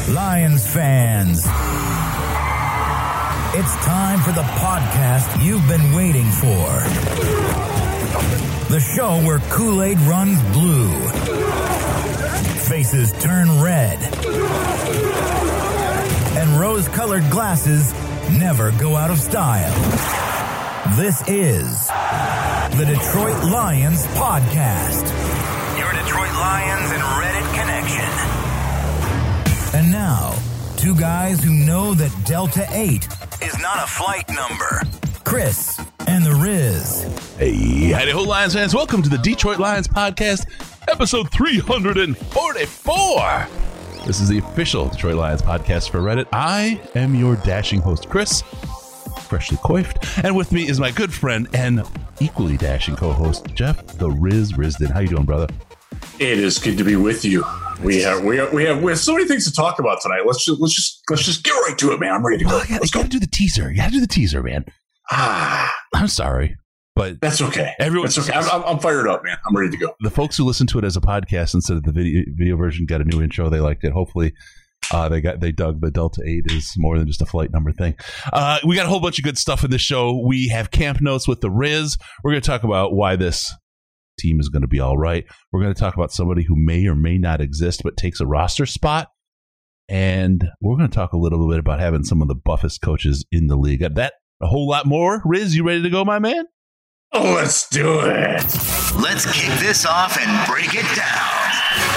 Lions fans, it's time for the podcast you've been waiting for. The show where Kool-Aid runs blue, faces turn red, and rose-colored glasses never go out of style. This is the Detroit Lions Podcast. Your Detroit Lions and Reddit connection. And now, two guys who know that Delta 8 is not a flight number. Chris and the Riz. Hey, howdy ho, Lions fans. Welcome to the Detroit Lions Podcast, episode 344. This is the official Detroit Lions Podcast for Reddit. I am your dashing host, Chris, freshly coiffed. And with me is my good friend and equally dashing co-host, Jeff, the Riz Risden. How you doing, brother? It is good to be with you. We have so many things to talk about tonight. Let's just get right to it, man. I'm ready to go. You gotta do the teaser. You gotta do the teaser, man. I'm sorry, but that's okay. That's okay. I'm fired up, man. I'm ready to go. The folks who listen to it as a podcast instead of the video version got a new intro. They liked it. Hopefully, they dug the Delta 8 is more than just a flight number thing. We got a whole bunch of good stuff in this show. We have camp notes with the Riz. We're going to talk about why this team is going to be all right. We're going to talk about somebody who may or may not exist but takes a roster spot. And we're going to talk a little bit about having some of the buffest coaches in the league. That a whole lot more. Riz, you ready to go, my man? Oh, let's do it. Let's kick this off and break it down.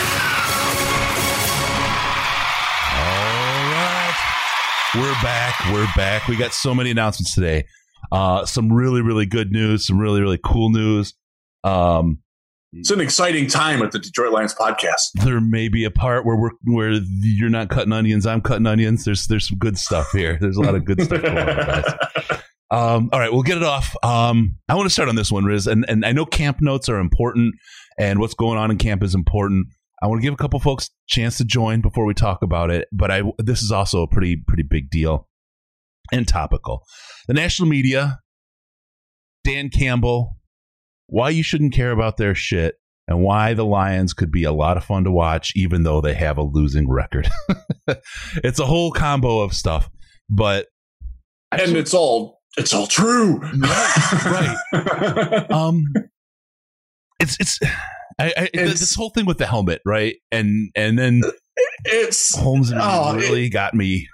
All right. We're back. We got so many announcements today. Some really, really good news. Some really, really cool news. It's an exciting time at the Detroit Lions Podcast. There may be a part where you're not cutting onions, I'm cutting onions. There's some good stuff here. There's a lot of good stuff going on, guys. All right, we'll get it off. I want to start on this one, Riz, and I know camp notes are important, and what's going on in camp is important. I want to give a couple folks a chance to join before we talk about it, but this is also a pretty big deal and topical. The national media, Dan Campbell, why you shouldn't care about their shit, and why the Lions could be a lot of fun to watch, even though they have a losing record. It's a whole combo of stuff, but it's all true, right? This whole thing with the helmet, right? And then Holmes really got me.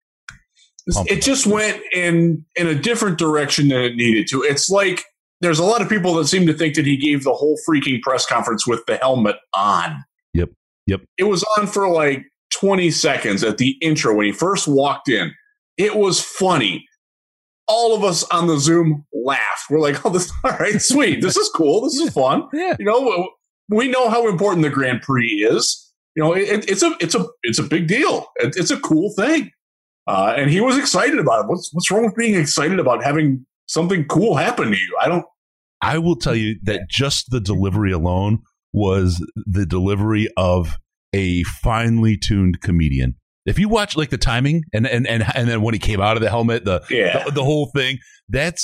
It just went in a different direction than it needed to. It's like there's a lot of people that seem to think that he gave the whole freaking press conference with the helmet on. Yep. It was on for like 20 seconds at the intro when he first walked in. It was funny. All of us on the Zoom laughed. We're like, "Oh, all right, sweet. This is cool. This is fun." Yeah. You know, we know how important the Grand Prix is. You know, it's a big deal. It's a cool thing, and he was excited about it. What's wrong with being excited about having something cool happen to you? I will tell you that just the delivery alone was the delivery of a finely tuned comedian. If you watch like the timing and then when he came out of the helmet, the whole thing, that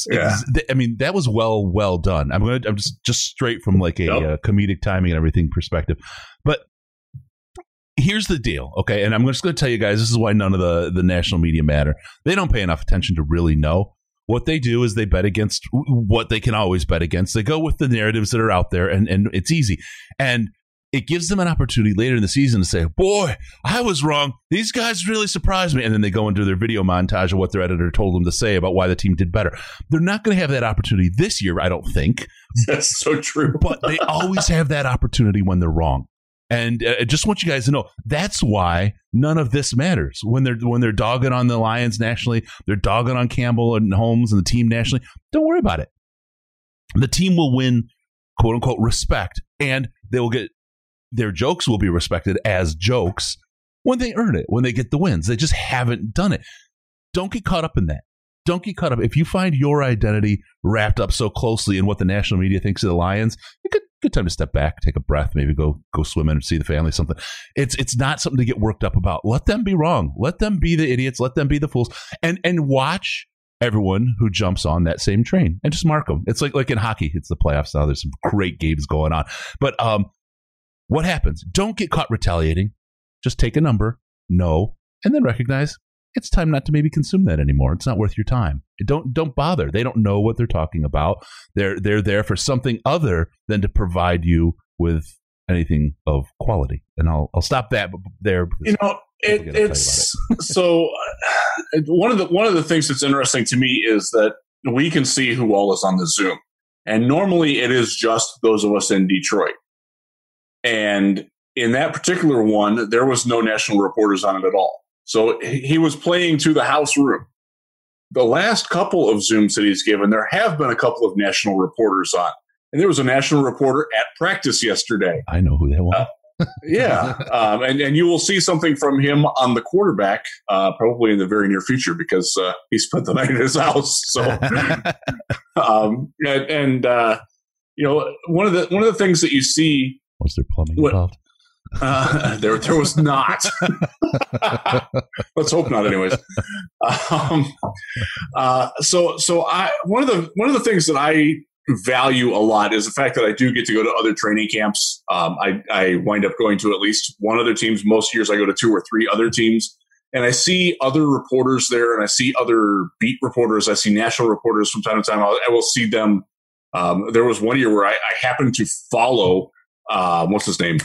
was well done. I'm just straight from like a comedic timing and everything perspective. But here's the deal, okay? And I'm just going to tell you guys, this is why none of the national media matter. They don't pay enough attention to really know. What they do is they bet against what they can always bet against. They go with the narratives that are out there, and it's easy. And it gives them an opportunity later in the season to say, boy, I was wrong. These guys really surprised me. And then they go into their video montage of what their editor told them to say about why the team did better. They're not going to have that opportunity this year, I don't think. That's so true. But they always have that opportunity when they're wrong. And I just want you guys to know that's why none of this matters. When they're dogging on the Lions nationally, they're dogging on Campbell and Holmes and the team nationally. Don't worry about it. The team will win, quote unquote, respect, and they will get their jokes will be respected as jokes when they earn it, when they get the wins. They just haven't done it. Don't get caught up in that. Don't get caught up. If you find your identity wrapped up so closely in what the national media thinks of the Lions, good time to step back, take a breath, maybe go swim in and see the family, something. It's not something to get worked up about. Let them be wrong. Let them be the idiots. Let them be the fools. And watch everyone who jumps on that same train and just mark them. It's like in hockey. It's the playoffs now. There's some great games going on. But what happens? Don't get caught retaliating. Just take a number. No. and then recognize it's time not to maybe consume that anymore. It's not worth your time. Don't bother. They don't know what they're talking about. They're there for something other than to provide you with anything of quality. And I'll stop that there. It's so one of the things that's interesting to me is that we can see who all is on the Zoom, and normally it is just those of us in Detroit. And in that particular one, there was no national reporters on it at all. So he was playing to the house room. The last couple of Zooms that he's given, there have been a couple of national reporters on. And there was a national reporter at practice yesterday. I know who that was. Yeah. And you will see something from him on the quarterback, probably in the very near future, because he spent the night at his house. So, one of the things that you see. Was there plumbing involved? There was not. Let's hope not. Anyways, one of the things that I value a lot is the fact that I do get to go to other training camps. I wind up going to at least one other teams. Most years I go to 2 or 3 other teams, and I see other reporters there, and I see other beat reporters. I see national reporters from time to time. I will see them. There was one year where I happened to follow. What's his name?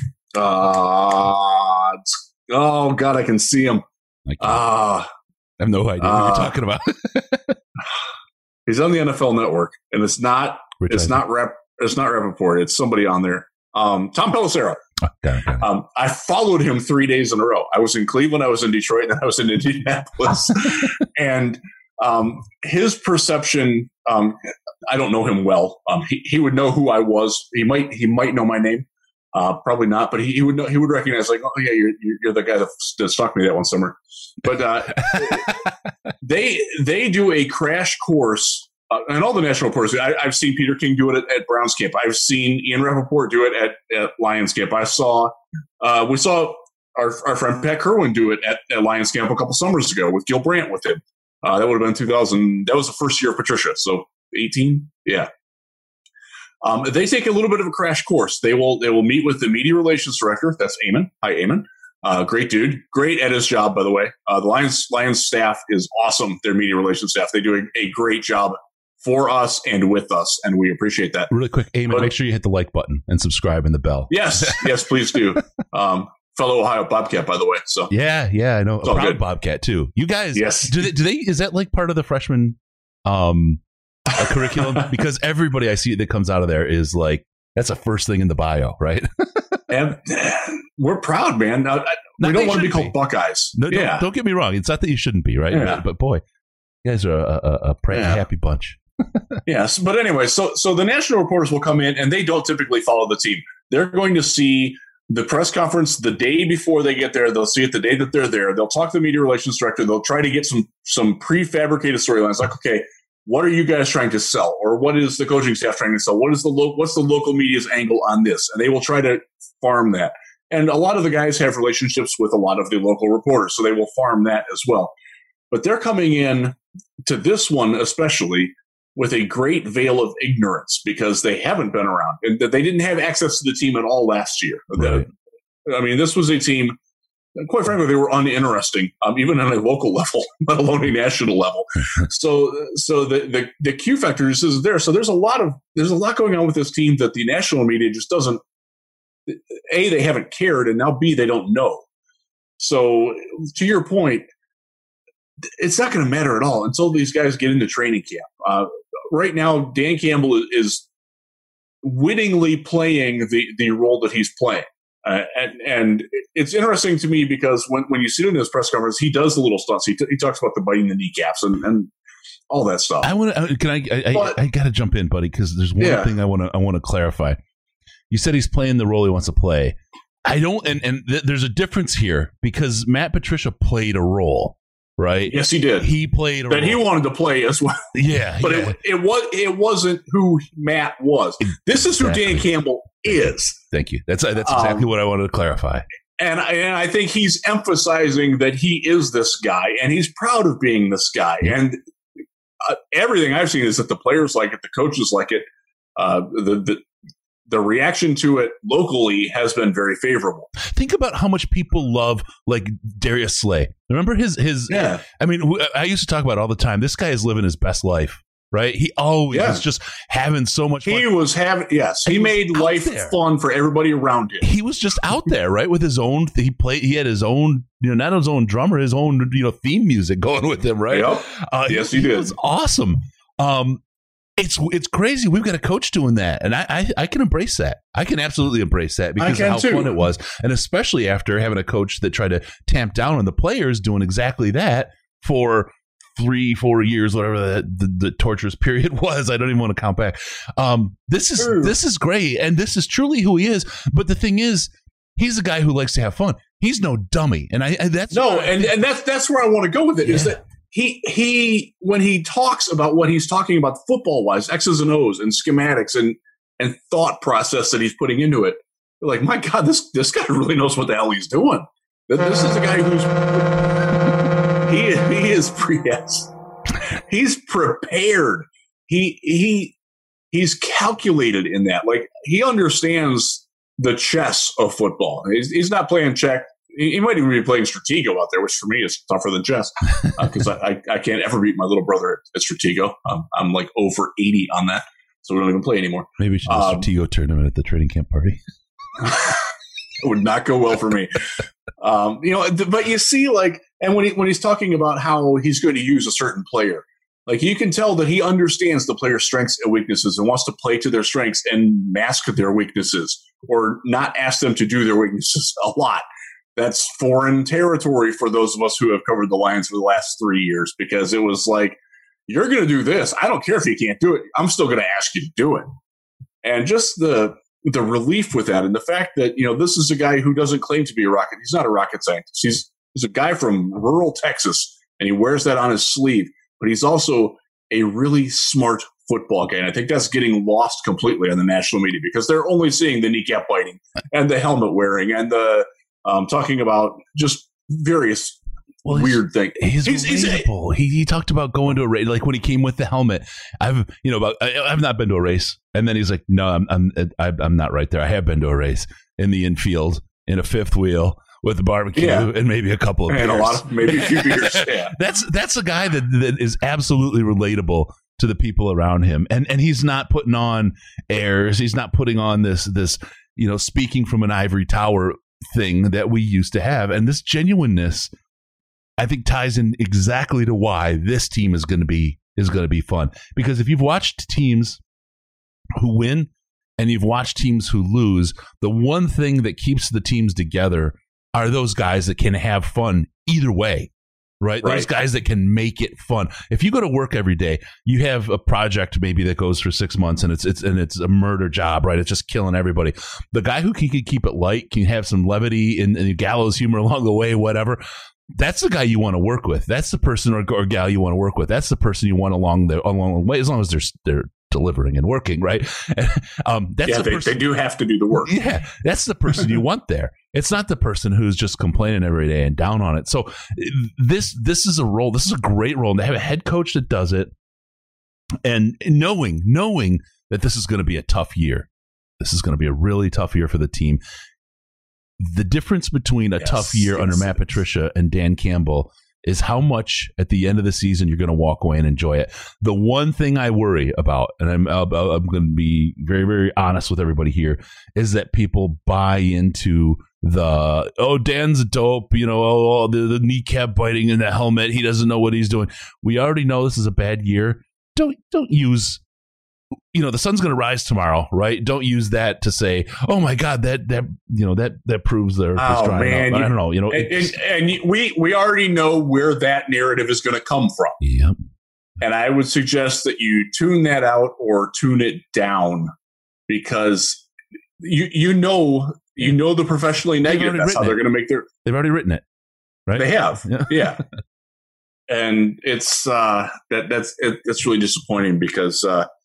Oh God, I can see him. I have no idea what you're talking about. He's on the NFL Network, and it's not Rappaport. It's somebody on there. Tom Pelissero. Okay. I followed him 3 days in a row. I was in Cleveland, I was in Detroit, and then I was in Indianapolis. And his perception, I don't know him well. He would know who I was. He might know my name. Probably not, but he would know. He would recognize, like, oh yeah, you're the guy that stalked me that one summer. But they do a crash course, and all the national reporters. I've seen Peter King do it at Browns camp. I've seen Ian Rappaport do it at Lions camp. We saw our friend Pat Kerwin do it at Lions camp a couple summers ago with Gil Brandt with him. That would have been 2000. That was the first year of Patricia, so 18. Yeah. They take a little bit of a crash course. They will meet with the media relations director. That's Eamon. Hi, Eamon. Great dude. Great at his job, by the way. The Lions staff is awesome. Their media relations staff. They do a great job for us and with us, and we appreciate that. Really quick, Eamon, make sure you hit the like button and subscribe and the bell. Yes, please do. Fellow Ohio Bobcat, by the way. So yeah, I know. A proud Bobcat too. You guys, yes. Do they? Is that like part of the freshman curriculum? Because everybody I see that comes out of there is like, that's the first thing in the bio, right? And we're proud, man. We don't want to be called Buckeyes. No, don't get me wrong. It's not that you shouldn't be, right? Yeah. But boy, you guys are a pretty happy bunch. Yes, but anyway, so the national reporters will come in, and they don't typically follow the team. They're going to see the press conference the day before they get there. They'll see it the day that they're there. They'll talk to the media relations director. They'll try to get some prefabricated storylines, like, okay, what are you guys trying to sell? Or what is the coaching staff trying to sell? What's the local media's angle on this? And they will try to farm that. And a lot of the guys have relationships with a lot of the local reporters, so they will farm that as well. But they're coming in to this one especially with a great veil of ignorance because they haven't been around. And they didn't have access to the team at all last year. Right. I mean, this was a team, quite frankly, they were uninteresting, even on a local level, let alone a national level. So the Q factor is there. So there's a lot going on with this team that the national media just doesn't. A, they haven't cared, and now B, they don't know. So to your point, it's not going to matter at all until these guys get into training camp. Right now, Dan Campbell is wittingly playing the role that he's playing. And it's interesting to me because when you see him in his press conference, he does the little stunts. He talks about the biting the kneecaps and all that stuff. I got to jump in, buddy, because there's one thing I want to clarify. You said he's playing the role he wants to play. I don't, and there's a difference here because Matt Patricia played a role, right? Yes, he did. He played a role that he wanted to play as well. Yeah, but it wasn't who Matt was. This is who Dan Campbell is. Thank you. That's exactly what I wanted to clarify. And I think he's emphasizing that he is this guy, and he's proud of being this guy. Yeah. And everything I've seen is that the players like it, the coaches like it. the reaction to it locally has been very favorable. Think about how much people love like Darius Slay. Remember his Yeah. I mean, I used to talk about it all the time. This guy is living his best life, right? He always is just having so much fun. He made life fun for everybody around him. He was just out there, right? With his own, he had his own, not his own drummer, his own, theme music going with him, right? Yep. Yes, he did. It was awesome. It's crazy. We've got a coach doing that, and I can embrace that. I can absolutely embrace that because of how fun it was, and especially after having a coach that tried to tamp down on the players doing exactly that for 3-4 years, whatever the torturous period was. I don't even want to count back. This is great, and this is truly who he is. But the thing is, he's a guy who likes to have fun. He's no dummy, and that's where I want to go with it. Is that he when he talks about what he's talking about football wise, X's and O's and schematics and thought process that he's putting into it, you're like, my God, this guy really knows what the hell he's doing. This is a guy who's he's prepared. He's calculated in that. Like, he understands the chess of football. He's not playing check. He might even be playing Stratego out there, which for me is tougher than chess because I can't ever beat my little brother at Stratego. I'm like over 80 on that, so we don't even play anymore. Maybe we should do a Stratego tournament at the training camp party. It would not go well for me. But you see, like, and when he's talking about how he's going to use a certain player, like, you can tell that he understands the player's strengths and weaknesses and wants to play to their strengths and mask their weaknesses or not ask them to do their weaknesses a lot. That's foreign territory for those of us who have covered the Lions for the last 3 years, because it was like, you're going to do this. I don't care if you can't do it. I'm still going to ask you to do it. And just the relief with that, and the fact that, this is a guy who doesn't claim to be a rocket. He's not a rocket scientist. He's a guy from rural Texas, and he wears that on his sleeve. But he's also a really smart football guy. And I think that's getting lost completely on the national media because they're only seeing the kneecap biting and the helmet wearing and the talking about just various weird things. He's relatable. He talked about going to a race, like when he came with the helmet. I've not been to a race, and then he's like, "No, I'm not right there. I have been to a race in the infield in a fifth wheel with a barbecue and maybe a couple of beers. Maybe a few beers." Yeah, that's a guy that is absolutely relatable to the people around him, and he's not putting on airs. He's not putting on this speaking from an ivory tower thing that we used to have, and this genuineness, I think, ties in exactly to why this team is going to be fun. Because if you've watched teams who win and you've watched teams who lose, the one thing that keeps the teams together are those guys that can have fun either way. Right? Those guys that can make it fun. If you go to work every day, you have a project maybe that goes for 6 months and it's a murder job, right? It's just killing everybody. The guy who can keep it light, can have some levity and gallows humor along the way, whatever. That's the guy you want to work with. That's the person or gal you want to work with. That's the person you want along the way, as long as they're delivering and working, right? They do have to do the work. Yeah, that's the person you want there. It's not the person who's just complaining every day and down on it. So this is a role. This is a great role. And to have a head coach that does it, and knowing that this is going to be a tough year. This is going to be a really tough year for the team. The difference between a tough year under Matt Patricia and Dan Campbell is how much at the end of the season you're going to walk away and enjoy it. The one thing I worry about, and I'm going to be very, very honest with everybody here, is that people buy into Dan's dope, the kneecap biting in the helmet. He doesn't know what he's doing. We already know this is a bad year. Don't use, the sun's going to rise tomorrow, right? Don't use that to say, oh my God, that proves they're drying up. I don't know, and we already know where that narrative is going to come from. Yep. And I would suggest that you tune that out or tune it down, because you know the professionally negative. That's how they're going to make their. They've already written it, right? They have, yeah. And it's that's really disappointing because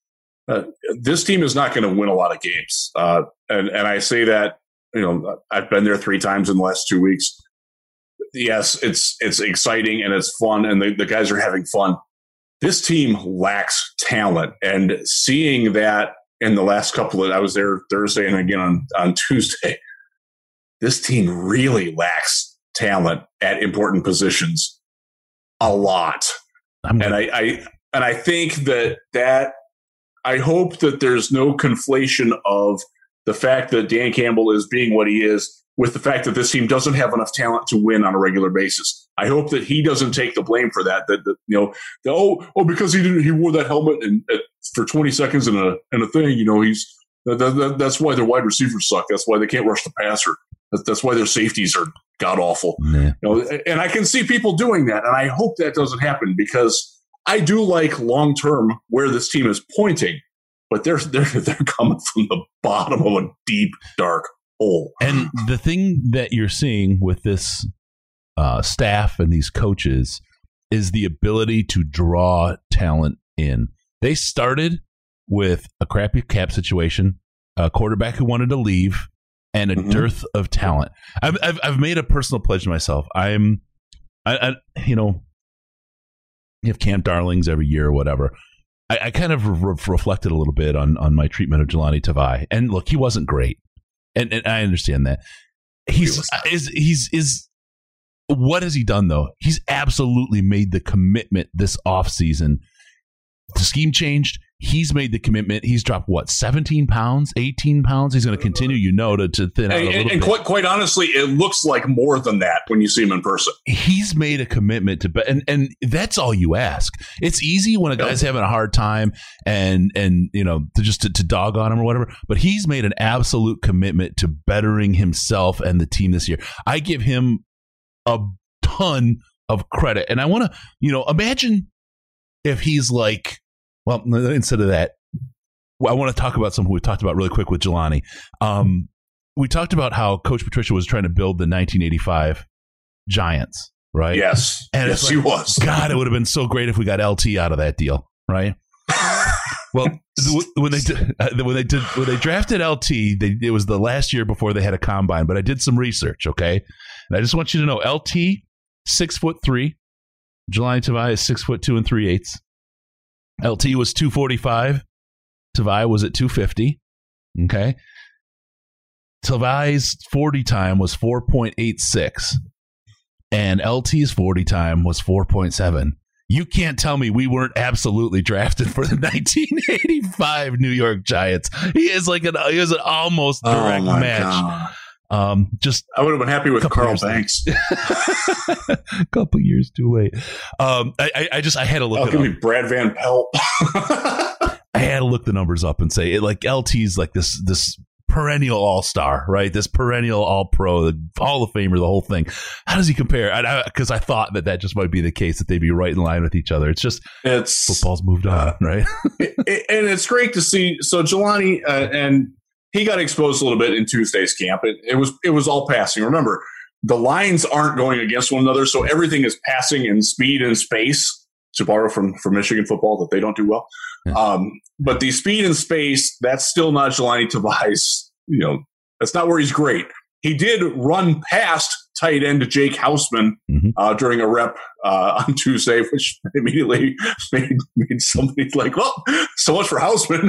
this team is not going to win a lot of games. And I say that, I've been there 3 times in the last 2 weeks. Yes, it's exciting and it's fun, and the guys are having fun. This team lacks talent, and seeing that in the last I was there Thursday and again on Tuesday. This team really lacks talent at important positions a lot. And I think that I hope that there's no conflation of the fact that Dan Campbell is being what he is with the fact that this team doesn't have enough talent to win on a regular basis. I hope that he doesn't take the blame for that. Because he wore that helmet for 20 seconds in a thing. That's why their wide receivers suck. That's why they can't rush the passer. That's why their safeties are god awful. Yeah. And I can see people doing that, and I hope that doesn't happen because I do like long term where this team is pointing, but they're coming from the bottom of a deep, dark hole. And the thing that you're seeing with this staff and these coaches is the ability to draw talent in. They started with a crappy cap situation, a quarterback who wanted to leave, and a dearth of talent. I've made a personal pledge to myself. You have camp darlings every year or whatever. I kind of reflected a little bit on my treatment of Jelani Tavai. And look, he wasn't great. And I understand that. He's what has he done though? He's absolutely made the commitment this offseason. The scheme changed. He's made the commitment. He's dropped 17 pounds, 18 pounds. He's going to continue, to thin out a little bit. And quite honestly, it looks like more than that when you see him in person. He's made a commitment and that's all you ask. It's easy when a guy's having a hard time and to dog on him or whatever. But he's made an absolute commitment to bettering himself and the team this year. I give him a ton of credit, and I want to, imagine if he's like. Well, instead of that, I want to talk about something we talked about really quick with Jelani. We talked about how Coach Patricia was trying to build the 1985 Giants, right? Yes. And yes, he was. God, it would have been so great if we got LT out of that deal, right? Well, when they drafted LT, it was the last year before they had a combine. But I did some research, okay? And I just want you to know, LT 6'3", Jelani Tavai is 6'2" 3/8". LT was 245. Tavai was at 250. Okay. Tavai's 40 time was 4.86. And LT's 40 time was 4.7. You can't tell me we weren't absolutely drafted for the 1985 New York Giants. He is an almost direct match. God. I would have been happy with Carl Banks. A couple years too late. I had to look. Give me Brad Van Pelt. I had to look the numbers up and say LT's like this perennial all-star, right? This perennial all-pro, the Hall of Famer, the whole thing. How does he compare? Because I thought that just might be the case, that they'd be right in line with each other. It's football's moved on, right? And it's great to see. So Jelani and he got exposed a little bit in Tuesday's camp. It was all passing. Remember, the lines aren't going against one another, so everything is passing in speed and space, to borrow from Michigan football that they don't do well. Yeah. But the speed and space, that's still not Jelani Tavai's, that's not where he's great. He did run past tight end Jake Hausman during a rep on Tuesday, which immediately made somebody like, well, so much for Hausman.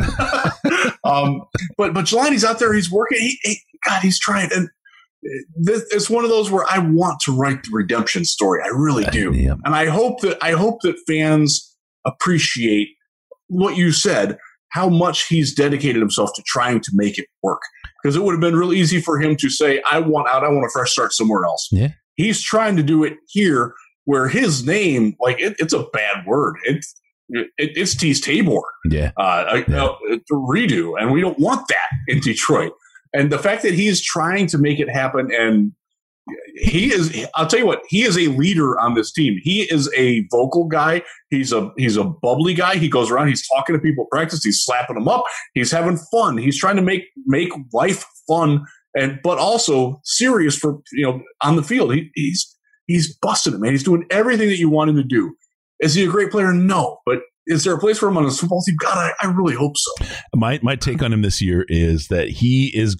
But Jelani's out there, he's working. He's trying. And it's one of those where I want to write the redemption story. I really do. Yeah. And I hope that fans appreciate what you said, how much he's dedicated himself to trying to make it work. Because it would have been real easy for him to say, I want out, I want a fresh start somewhere else. Yeah. He's trying to do it here where his name, it's a bad word. It's Tease Tabor. Yeah. Redo. And we don't want that in Detroit. And the fact that he's trying to make it happen, and I'll tell you what, he is a leader on this team. He is a vocal guy. He's a bubbly guy. He goes around, he's talking to people at practice, he's slapping them up, he's having fun. He's trying to make life fun but also serious for, on the field. He's busting it, man. He's doing everything that you want him to do. Is he a great player? No. But is there a place for him on this football team? God, I really hope so. My take on him this year is that he's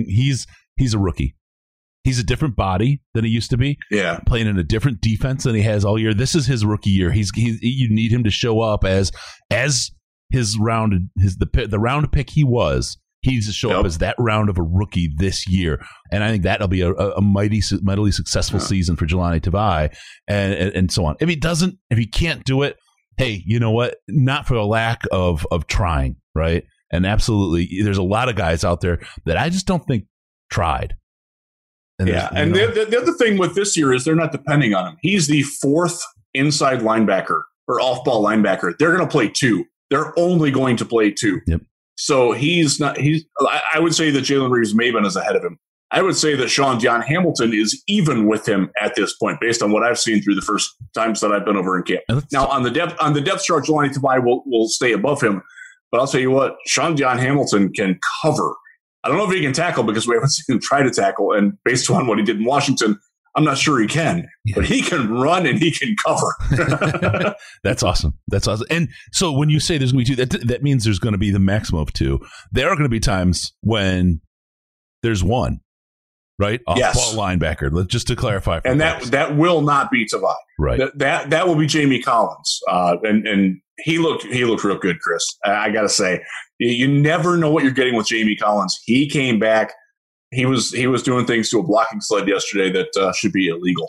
a rookie. He's a different body than he used to be. Yeah, playing in a different defense than he has all year. This is his rookie year. You need him to show up as his round, the round pick he needs to show up as that round of a rookie this year. And I think that'll be a mightily successful season for Jahlani Tavai and so on. If he can't do it, hey, you know what? Not for a lack of trying, right? And absolutely, there's a lot of guys out there that I just don't think tried. And the other thing with this year is they're not depending on him. He's the fourth inside linebacker or off-ball linebacker. They're going to play two. They're only going to play two. Yep. So I would say that Jalen Reeves-Maybin is ahead of him. I would say that Sean John Hamilton is even with him at this point, based on what I've seen through the first times that I've been over in camp. Now, on the depth chart, Jahlani Tavai will stay above him. But I'll tell you what, Sean John Hamilton can cover. I don't know if he can tackle because we haven't seen him try to tackle. And based on what he did in Washington, I'm not sure he can. Yeah. But he can run and he can cover. That's awesome. And so when you say there's going to be two, that means there's going to be the maximum of two. There are going to be times when there's one, right? Off-ball linebacker. Just to clarify. And that will not be Tavai. Right. That will be Jamie Collins. And he looked real good, Chris. I got to say, you never know what you're getting with Jamie Collins. He came back. He was doing things to a blocking sled yesterday that should be illegal.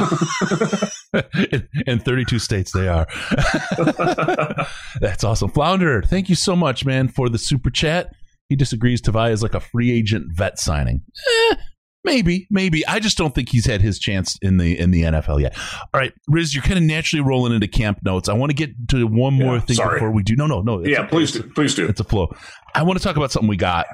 In 32 states, they are. That's awesome. Flounder, thank you so much, man, for the super chat. He disagrees Tavai is like a free agent vet signing. Maybe. I just don't think he's had his chance in the NFL yet. All right, Riz, you're kind of naturally rolling into camp notes. I want to get to one more thing before we do. No. Yeah, please do. It's a flow. I want to talk about something we got.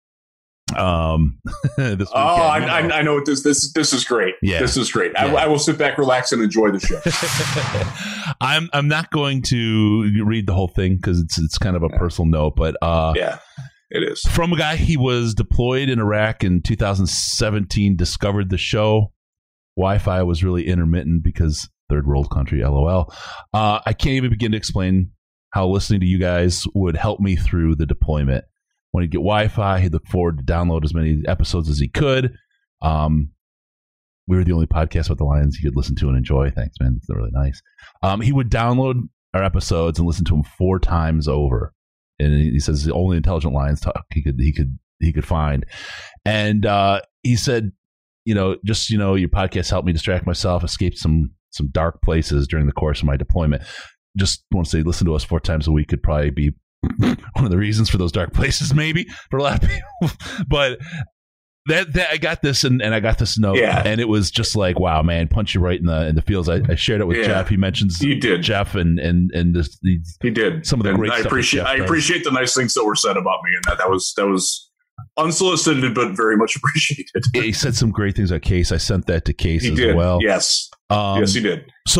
This weekend. I know what this is great. Yeah. This is great. Yeah. I will sit back, relax, and enjoy the show. I'm not going to read the whole thing because it's kind of a personal note, but it is from a guy. He was deployed in Iraq in 2017. Discovered the show. Wi-Fi was really intermittent because third world country. LOL. I can't even begin to explain how listening to you guys would help me through the deployment. When he'd get Wi-Fi, he'd look forward to download as many episodes as he could. We were the only podcast with the Lions he could listen to and enjoy. Thanks, man. That's really nice. He would download our episodes and listen to them 4 times over. And he says the only intelligent Lions talk he could find. And he said, your podcast helped me distract myself, escape some dark places during the course of my deployment. Just want to say, listen to us 4 times a week could probably be one of the reasons for those dark places, maybe for a lot of people. But that I got this and I got this note, and it was just like, wow, man, punch you right in the feels. I shared it with Jeff. He mentions you did Jeff and he did some of the great stuff. I appreciate the nice things that were said about me, and that was unsolicited but very much appreciated. He said some great things about Case. I sent that to Case as well. Yes, yes, he did. So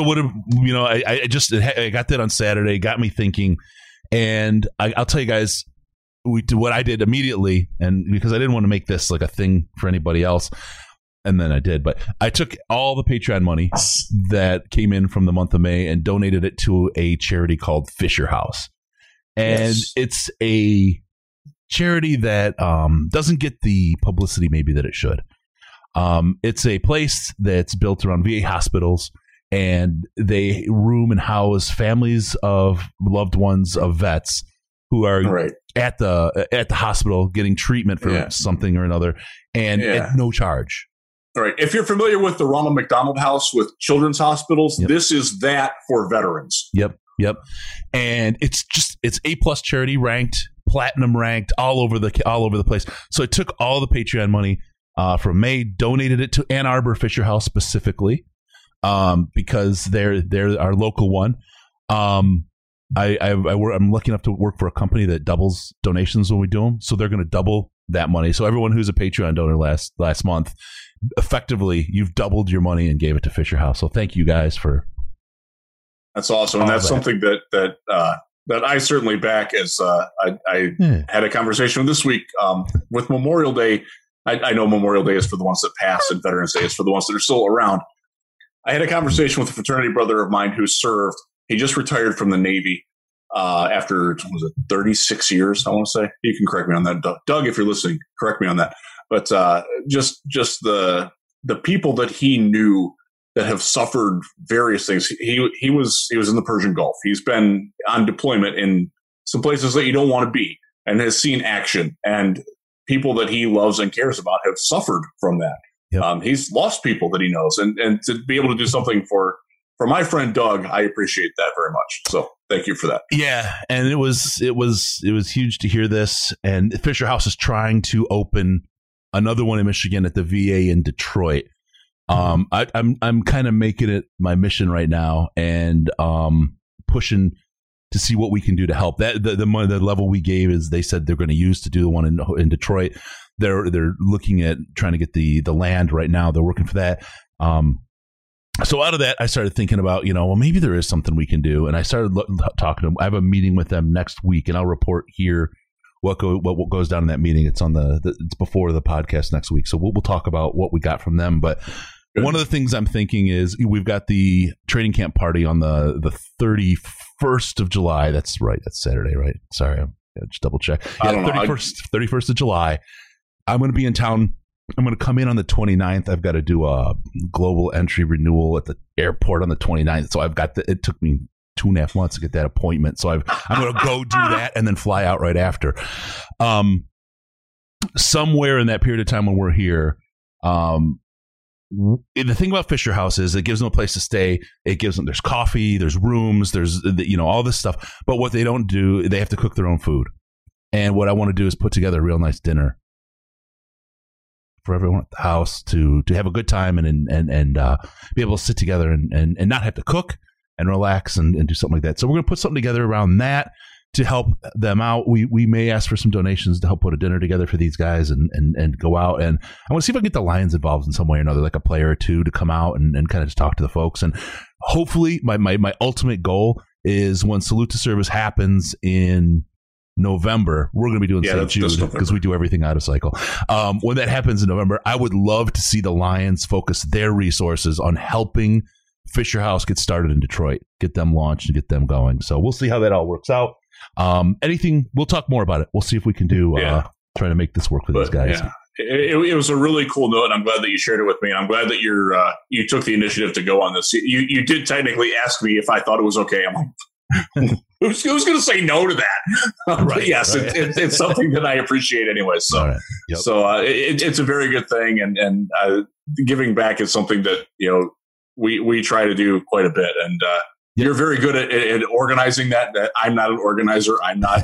I got that on Saturday. Got me thinking. And I'll tell you guys, what I did immediately, and because I didn't want to make this like a thing for anybody else, and then I did, but I took all the Patreon money that came in from the month of May and donated it to a charity called Fisher House. And it's a charity that doesn't get the publicity maybe that it should. It's a place that's built around VA hospitals. And they room and house families of loved ones of vets who are at the hospital getting treatment for something or another, and at no charge. All right. If you're familiar with the Ronald McDonald House with children's hospitals, this is that for veterans. Yep. And it's A+ charity ranked, platinum ranked, all over the place. So I took all the Patreon money from May, donated it to Ann Arbor Fisher House specifically. Because they're our local one. I'm lucky enough to work for a company that doubles donations when we do them, so they're going to double that money. So everyone who's a Patreon donor last month, effectively, you've doubled your money and gave it to Fisher House. So thank you guys for. That's awesome, and that's something that I certainly back. As I had a conversation this week with Memorial Day. I know Memorial Day is for the ones that passed, and Veterans Day is for the ones that are still around. I had a conversation with a fraternity brother of mine who served. He just retired from the Navy after 36 years, I want to say. You can correct me on that, Doug, if you're listening. Correct me on that. But just the people that he knew that have suffered various things. He was in the Persian Gulf. He's been on deployment in some places that you don't want to be, and has seen action, and people that he loves and cares about have suffered from that. Yep. He's lost people that he knows, and to be able to do something for my friend Doug, I appreciate that very much. So thank you for that. Yeah, and it was huge to hear this. And Fisher House is trying to open another one in Michigan at the VA in Detroit. I'm kind of making it my mission right now, and pushing to see what we can do to help. That the level we gave is they said they're going to use to do the one in Detroit. They're looking at trying to get the land right now. They're working for that. So out of that, I started thinking about, well, maybe there is something we can do. And I started talking to them. I have a meeting with them next week, and I'll report here what goes down in that meeting. It's on it's before the podcast next week. So we'll talk about what we got from them. But one of the things I'm thinking is we've got the training camp party on the 31st of July. That's right. That's Saturday, right? Sorry. Just double check. Yeah, 31st of July. I'm going to be in town. I'm going to come in on the 29th. I've got to do a global entry renewal at the airport on the 29th. So it took me 2.5 months to get that appointment. So I'm going to go do that and then fly out right after. Somewhere in that period of time when we're here, the thing about Fisher House is it gives them a place to stay. It gives them, there's coffee, there's rooms, there's, all this stuff. But what they don't do, they have to cook their own food. And what I want to do is put together a real nice dinner for everyone at the house to have a good time and be able to sit together and not have to cook and relax and do something like that. So we're going to put something together around that to help them out. We may ask for some donations to help put a dinner together for these guys and go out. And I want to see if I can get the Lions involved in some way or another, like a player or two to come out and kind of just talk to the folks. And hopefully my ultimate goal is when Salute to Service happens in November, we're going to be doing St. Jude because we do everything out of cycle. When that happens in November, I would love to see the Lions focus their resources on helping Fisher House get started in Detroit, get them launched and get them going. So we'll see how that all works out. We'll talk more about it. We'll see if we can try to make this work for these guys. Yeah. It was a really cool note, and I'm glad that you shared it with me. And I'm glad that you took the initiative to go on this. You did technically ask me if I thought it was okay. I'm like, who's going to say no to that? Right, but yes, right. It's something that I appreciate anyway. So, right. Yep. It's a very good thing, and giving back is something that we try to do quite a bit. And you're very good at organizing that. I'm not an organizer. I'm not.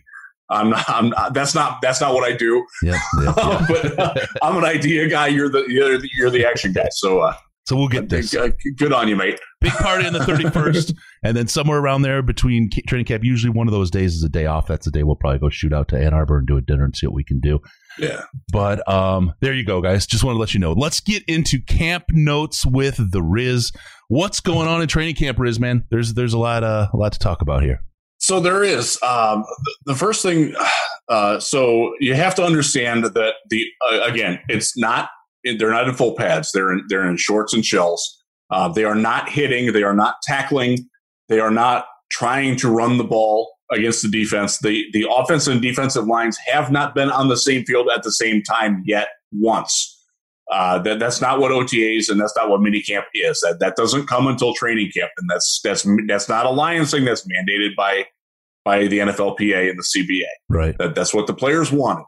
That's not what I do. Yep. But I'm an idea guy. You're the action guy. So we'll get this. Good on you, mate. Big party on the 31st, and then somewhere around there between training camp, usually one of those days is a day off. That's the day we'll probably go shoot out to Ann Arbor and do a dinner and see what we can do. Yeah. But there you go, guys. Just want to let you know. Let's get into camp notes with the Riz. What's going on in training camp, Riz, man? There's a lot to talk about here. So there is. The first thing, so you have to understand that again, it's not. They're not in full pads. They're in shorts and shells. They are not hitting. They are not tackling. They are not trying to run the ball against the defense. The offensive and defensive lines have not been on the same field at the same time yet once. That's not what OTAs and that's not what minicamp is. That doesn't come until training camp, and that's not a Lions thing. That's mandated by the NFLPA and the CBA. Right. That's what the players wanted.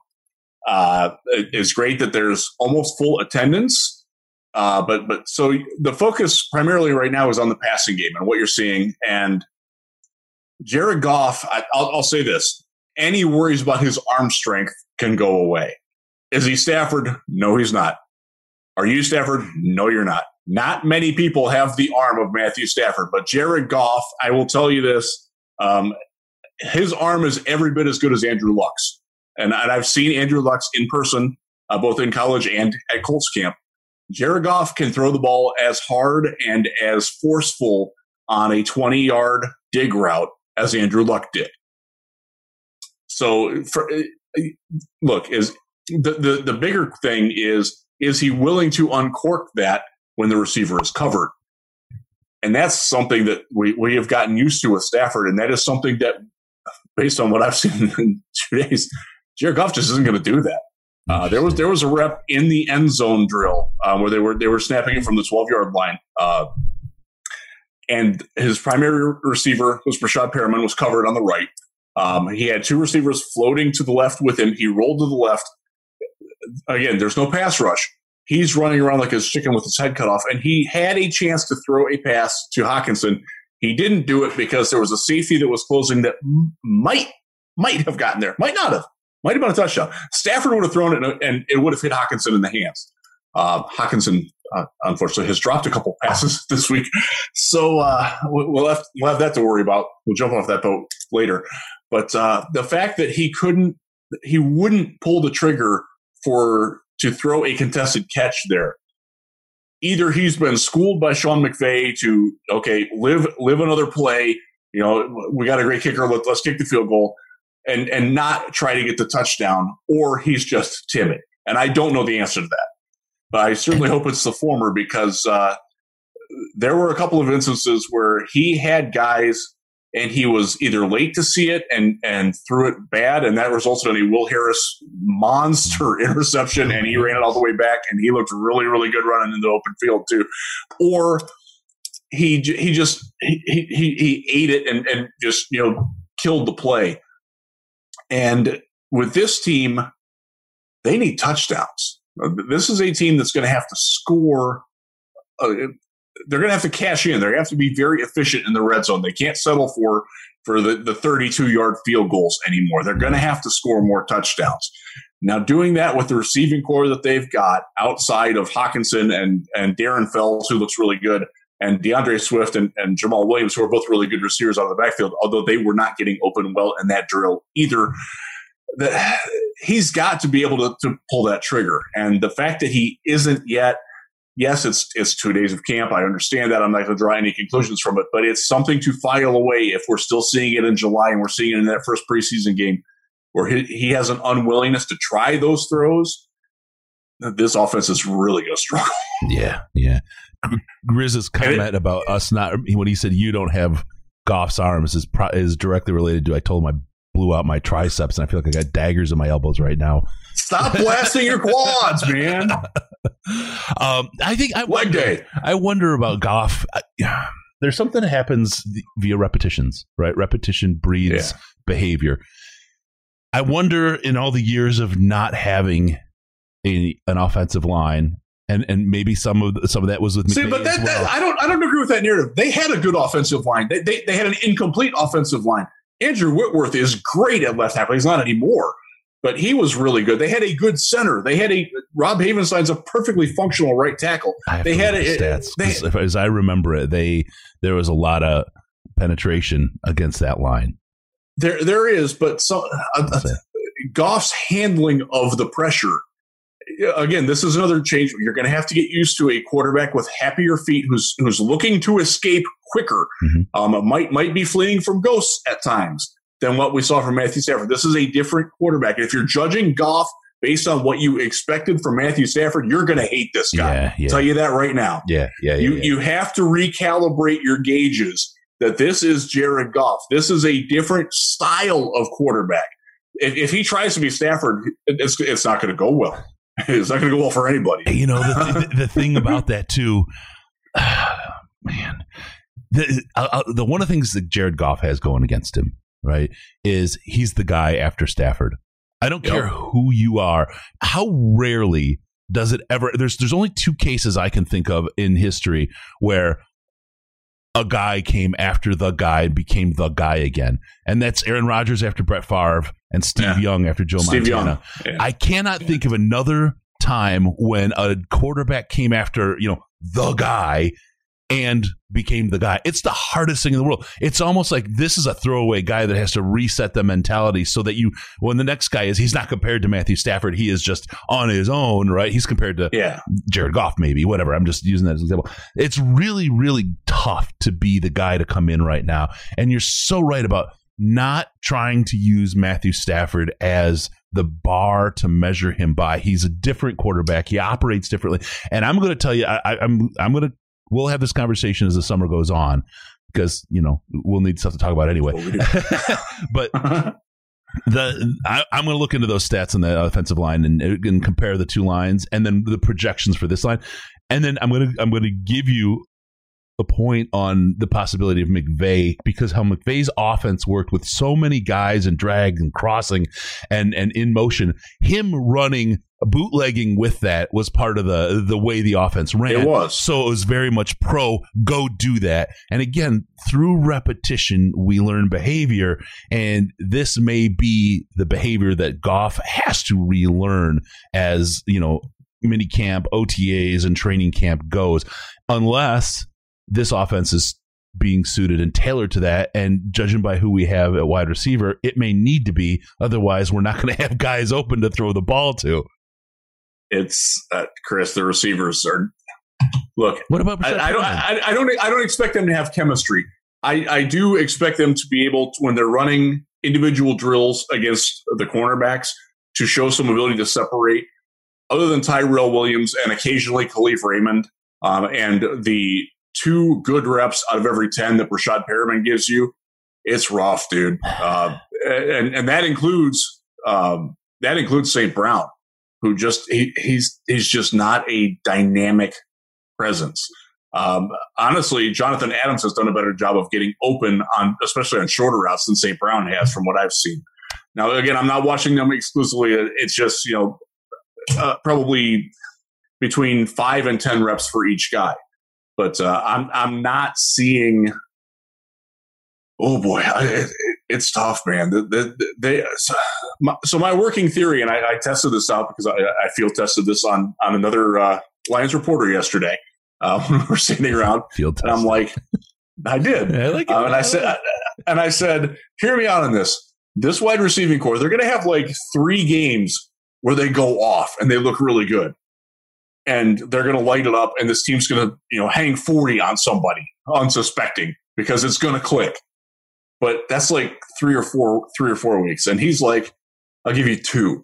It's great that there's almost full attendance, but so the focus primarily right now is on the passing game and what you're seeing. And Jared Goff, I'll say this: any worries about his arm strength can go away. Is he Stafford? No, he's not. Are you Stafford? No, you're not. Not many people have the arm of Matthew Stafford, but Jared Goff, I will tell you this: his arm is every bit as good as Andrew Luck's. And I've seen Andrew Luck's in person, both in college and at Colts camp. Jared Goff can throw the ball as hard and as forceful on a 20-yard dig route as Andrew Luck did. So, look, is the bigger thing is he willing to uncork that when the receiver is covered? And that's something that we have gotten used to with Stafford, and that is something that, based on what I've seen in 2 days, Jared Goff just isn't going to do that. There was a rep in the end zone drill where they were snapping it from the 12-yard line, and his primary receiver was Brashad Perriman, was covered on the right. He had two receivers floating to the left with him. He rolled to the left. Again, there's no pass rush. He's running around like a chicken with his head cut off, and he had a chance to throw a pass to Hockenson. He didn't do it because there was a safety that was closing that might have gotten there. Might not have. Might have been a touchdown. Stafford would have thrown it, and it would have hit Hockenson in the hands. Hockenson, unfortunately, has dropped a couple passes this week. So we'll have that to worry about. We'll jump off that boat later. But the fact that he wouldn't pull the trigger to throw a contested catch there. Either he's been schooled by Sean McVay to, okay, live another play. You know, we got a great kicker. Let's kick the field goal and not try to get the touchdown, or he's just timid. And I don't know the answer to that. But I certainly hope it's the former, because there were a couple of instances where he had guys and he was either late to see it and threw it bad, and that resulted in a Will Harris monster interception, and he ran it all the way back, and he looked really, really good running in the open field too. Or he ate it and just, you know, killed the play. And with this team, they need touchdowns. This is a team that's going to have to score. They're going to have to cash in. They're going to have to be very efficient in the red zone. They can't settle for the 32-yard field goals anymore. They're going to have to score more touchdowns. Now, doing that with the receiving core that they've got outside of Hockenson and Darren Fells, who looks really good, and DeAndre Swift and Jamal Williams, who are both really good receivers out of the backfield, although they were not getting open well in that drill either. He's got to be able to pull that trigger. And the fact that he isn't yet, yes, it's 2 days of camp. I understand that. I'm not going to draw any conclusions from it, but it's something to file away if we're still seeing it in July and we're seeing it in that first preseason game where he has an unwillingness to try those throws. This offense is really going to struggle. Yeah. Grizz's comment about us not, when he said you don't have Goff's arms, is directly related to, I told him I blew out my triceps and I feel like I got daggers in my elbows right now. Stop blasting your quads, man. I wonder about Goff. There's something that happens via repetitions, right? Repetition breeds behavior. I wonder, in all the years of not having an offensive line, and maybe some of that was with McVay. See, but I don't agree with that narrative. They had a good offensive line. They had an incomplete offensive line. Andrew Whitworth is great at left tackle. He's not anymore, but he was really good. They had a good center. They had Rob Havenstein's a perfectly functional right tackle. They had stats. As I remember it, there was a lot of penetration against that line. There is, but Goff's handling of the pressure. Again, this is another change. You're going to have to get used to a quarterback with happier feet who's looking to escape quicker. Mm-hmm. Might be fleeing from ghosts at times than what we saw from Matthew Stafford. This is a different quarterback. If you're judging Goff based on what you expected from Matthew Stafford, you're going to hate this guy. I'll tell you that right now. You have to recalibrate your gauges that this is Jared Goff. This is a different style of quarterback. If he tries to be Stafford, it's not going to go well. It's not going to go well for anybody. You know, the thing about that too, man, the one of the things that Jared Goff has going against him, right, is he's the guy after Stafford. I don't care who you are. How rarely does it ever? There's only two cases I can think of in history where a guy came after the guy and became the guy again. And that's Aaron Rodgers after Brett Favre and Steve Young after Joe Montana. I cannot think of another time when a quarterback came after, the guy and became the guy. It's the hardest thing in the world. It's almost like this is a throwaway guy that has to reset the mentality so that when the next guy he's not compared to Matthew Stafford. He is just on his own, right? He's compared to Jared Goff, maybe, whatever. I'm just using that as an example. It's really, really tough to be the guy to come in right now. And you're so right about not trying to use Matthew Stafford as the bar to measure him by. He's a different quarterback. He operates differently. And I'm going to tell you, we'll have this conversation as the summer goes on because, we'll need stuff to talk about anyway. But I'm going to look into those stats on the offensive line and compare the two lines and then the projections for this line. And then I'm going to give you a point on the possibility of McVay, because how McVay's offense worked with so many guys and drag and crossing and in motion. Him running, bootlegging with that was part of the way the offense ran. It was. So it was very much go do that. And again, through repetition, we learn behavior, and this may be the behavior that Goff has to relearn as, mini camp, OTAs, and training camp goes, unless this offense is being suited and tailored to that. And judging by who we have at wide receiver, it may need to be. Otherwise, we're not going to have guys open to throw the ball to. It's Chris. The receivers are. Look, what about? I don't expect them to have chemistry. I do expect them to be able to, when they're running individual drills against the cornerbacks, to show some ability to separate. Other than Tyrell Williams and occasionally Khalif Raymond, and the 2 good reps out of every 10 that Rashad Perriman gives you, it's rough, dude. And that includes St. Brown, who he's just not a dynamic presence. Honestly, Jonathan Adams has done a better job of getting open especially on shorter routes than St. Brown has, from what I've seen. Now, again, I'm not watching them exclusively. It's just probably between 5 and 10 reps for each guy. But I'm not seeing. Oh boy, it's tough, man. So my working theory, and I tested this out because I field tested this on another Lions reporter yesterday when we were sitting around, and I'm like, I did, I like it. And I said, hear me out on this. This wide receiving core, they're going to have like 3 games where they go off and they look really good. And they're going to light it up, and this team's going to, hang 40 on somebody unsuspecting because it's going to click. But that's like 3 or 4 weeks. And he's like, I'll give you 2.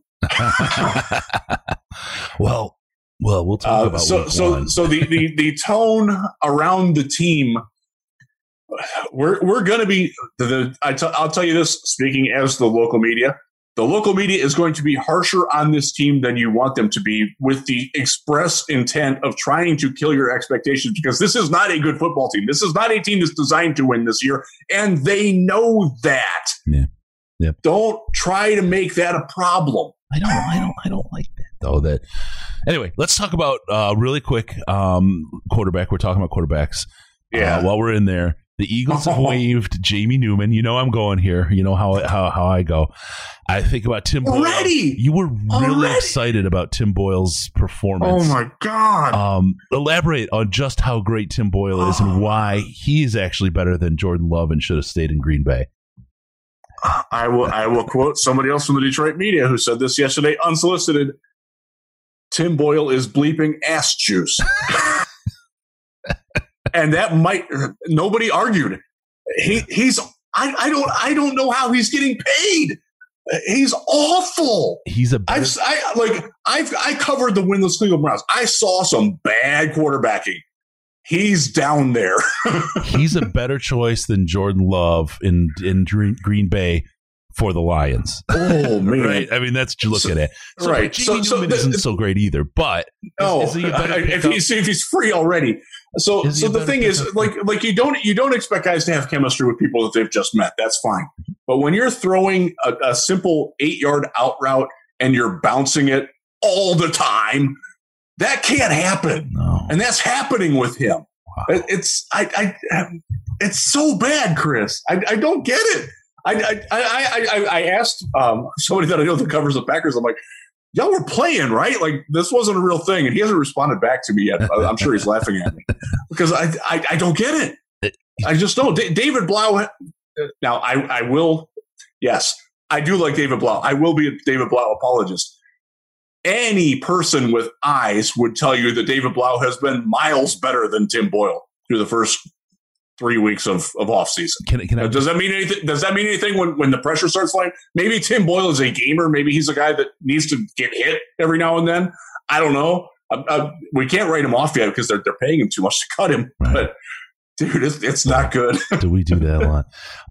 Well, we'll talk about so the tone around the team, we're going to be I'll tell you this, speaking as the local media is going to be harsher on this team than you want them to be, with the express intent of trying to kill your expectations, because this is not a good football team. This is not a team that's designed to win this year, and they know that. Yeah. Yep. Don't try to make that a problem. I don't like that, though. Anyway, let's talk about really quick quarterback. We're talking about quarterbacks. Yeah. While we're in there, the Eagles have waived Jamie Newman. You know I'm going here. You know how I go. I think about Tim Boyle. Already? You were really excited about Tim Boyle's performance. Oh, my God. Elaborate on just how great Tim Boyle is and why he is actually better than Jordan Love and should have stayed in Green Bay. I will quote somebody else from the Detroit media who said this yesterday, unsolicited. Tim Boyle is bleeping ass juice. And that nobody argued. I don't know how he's getting paid. He's awful. I covered the winless Cleveland Browns. I saw some bad quarterbacking. He's down there. He's a better choice than Jordan Love in Green Bay for the Lions. Oh, man. Right? I mean, that's what you're looking at. So, right. Jamie Newman isn't so great either, but if he's free already. So the thing is, like you don't expect guys to have chemistry with people that they've just met. That's fine. But when you're throwing a simple 8-yard out route and you're bouncing it all the time, that can't happen. No. And that's happening with him. Wow. It's so bad, Chris. I don't get it. I asked somebody that I know that covers the Packers. I'm like, y'all were playing, right? Like, this wasn't a real thing. And he hasn't responded back to me yet. I'm sure he's laughing at me because I don't get it. I just don't. David Blau. Now, I will. Yes, I do like David Blau. I will be a David Blau apologist. Any person with eyes would tell you that David Blau has been miles better than Tim Boyle through the first 3 weeks of off season. Does that mean anything? Does that mean anything when the pressure starts flying? Maybe Tim Boyle is a gamer. Maybe he's a guy that needs to get hit every now and then. I don't know. We can't write him off yet because they're paying him too much to cut him. Right. But dude, it's not good. Do we do that a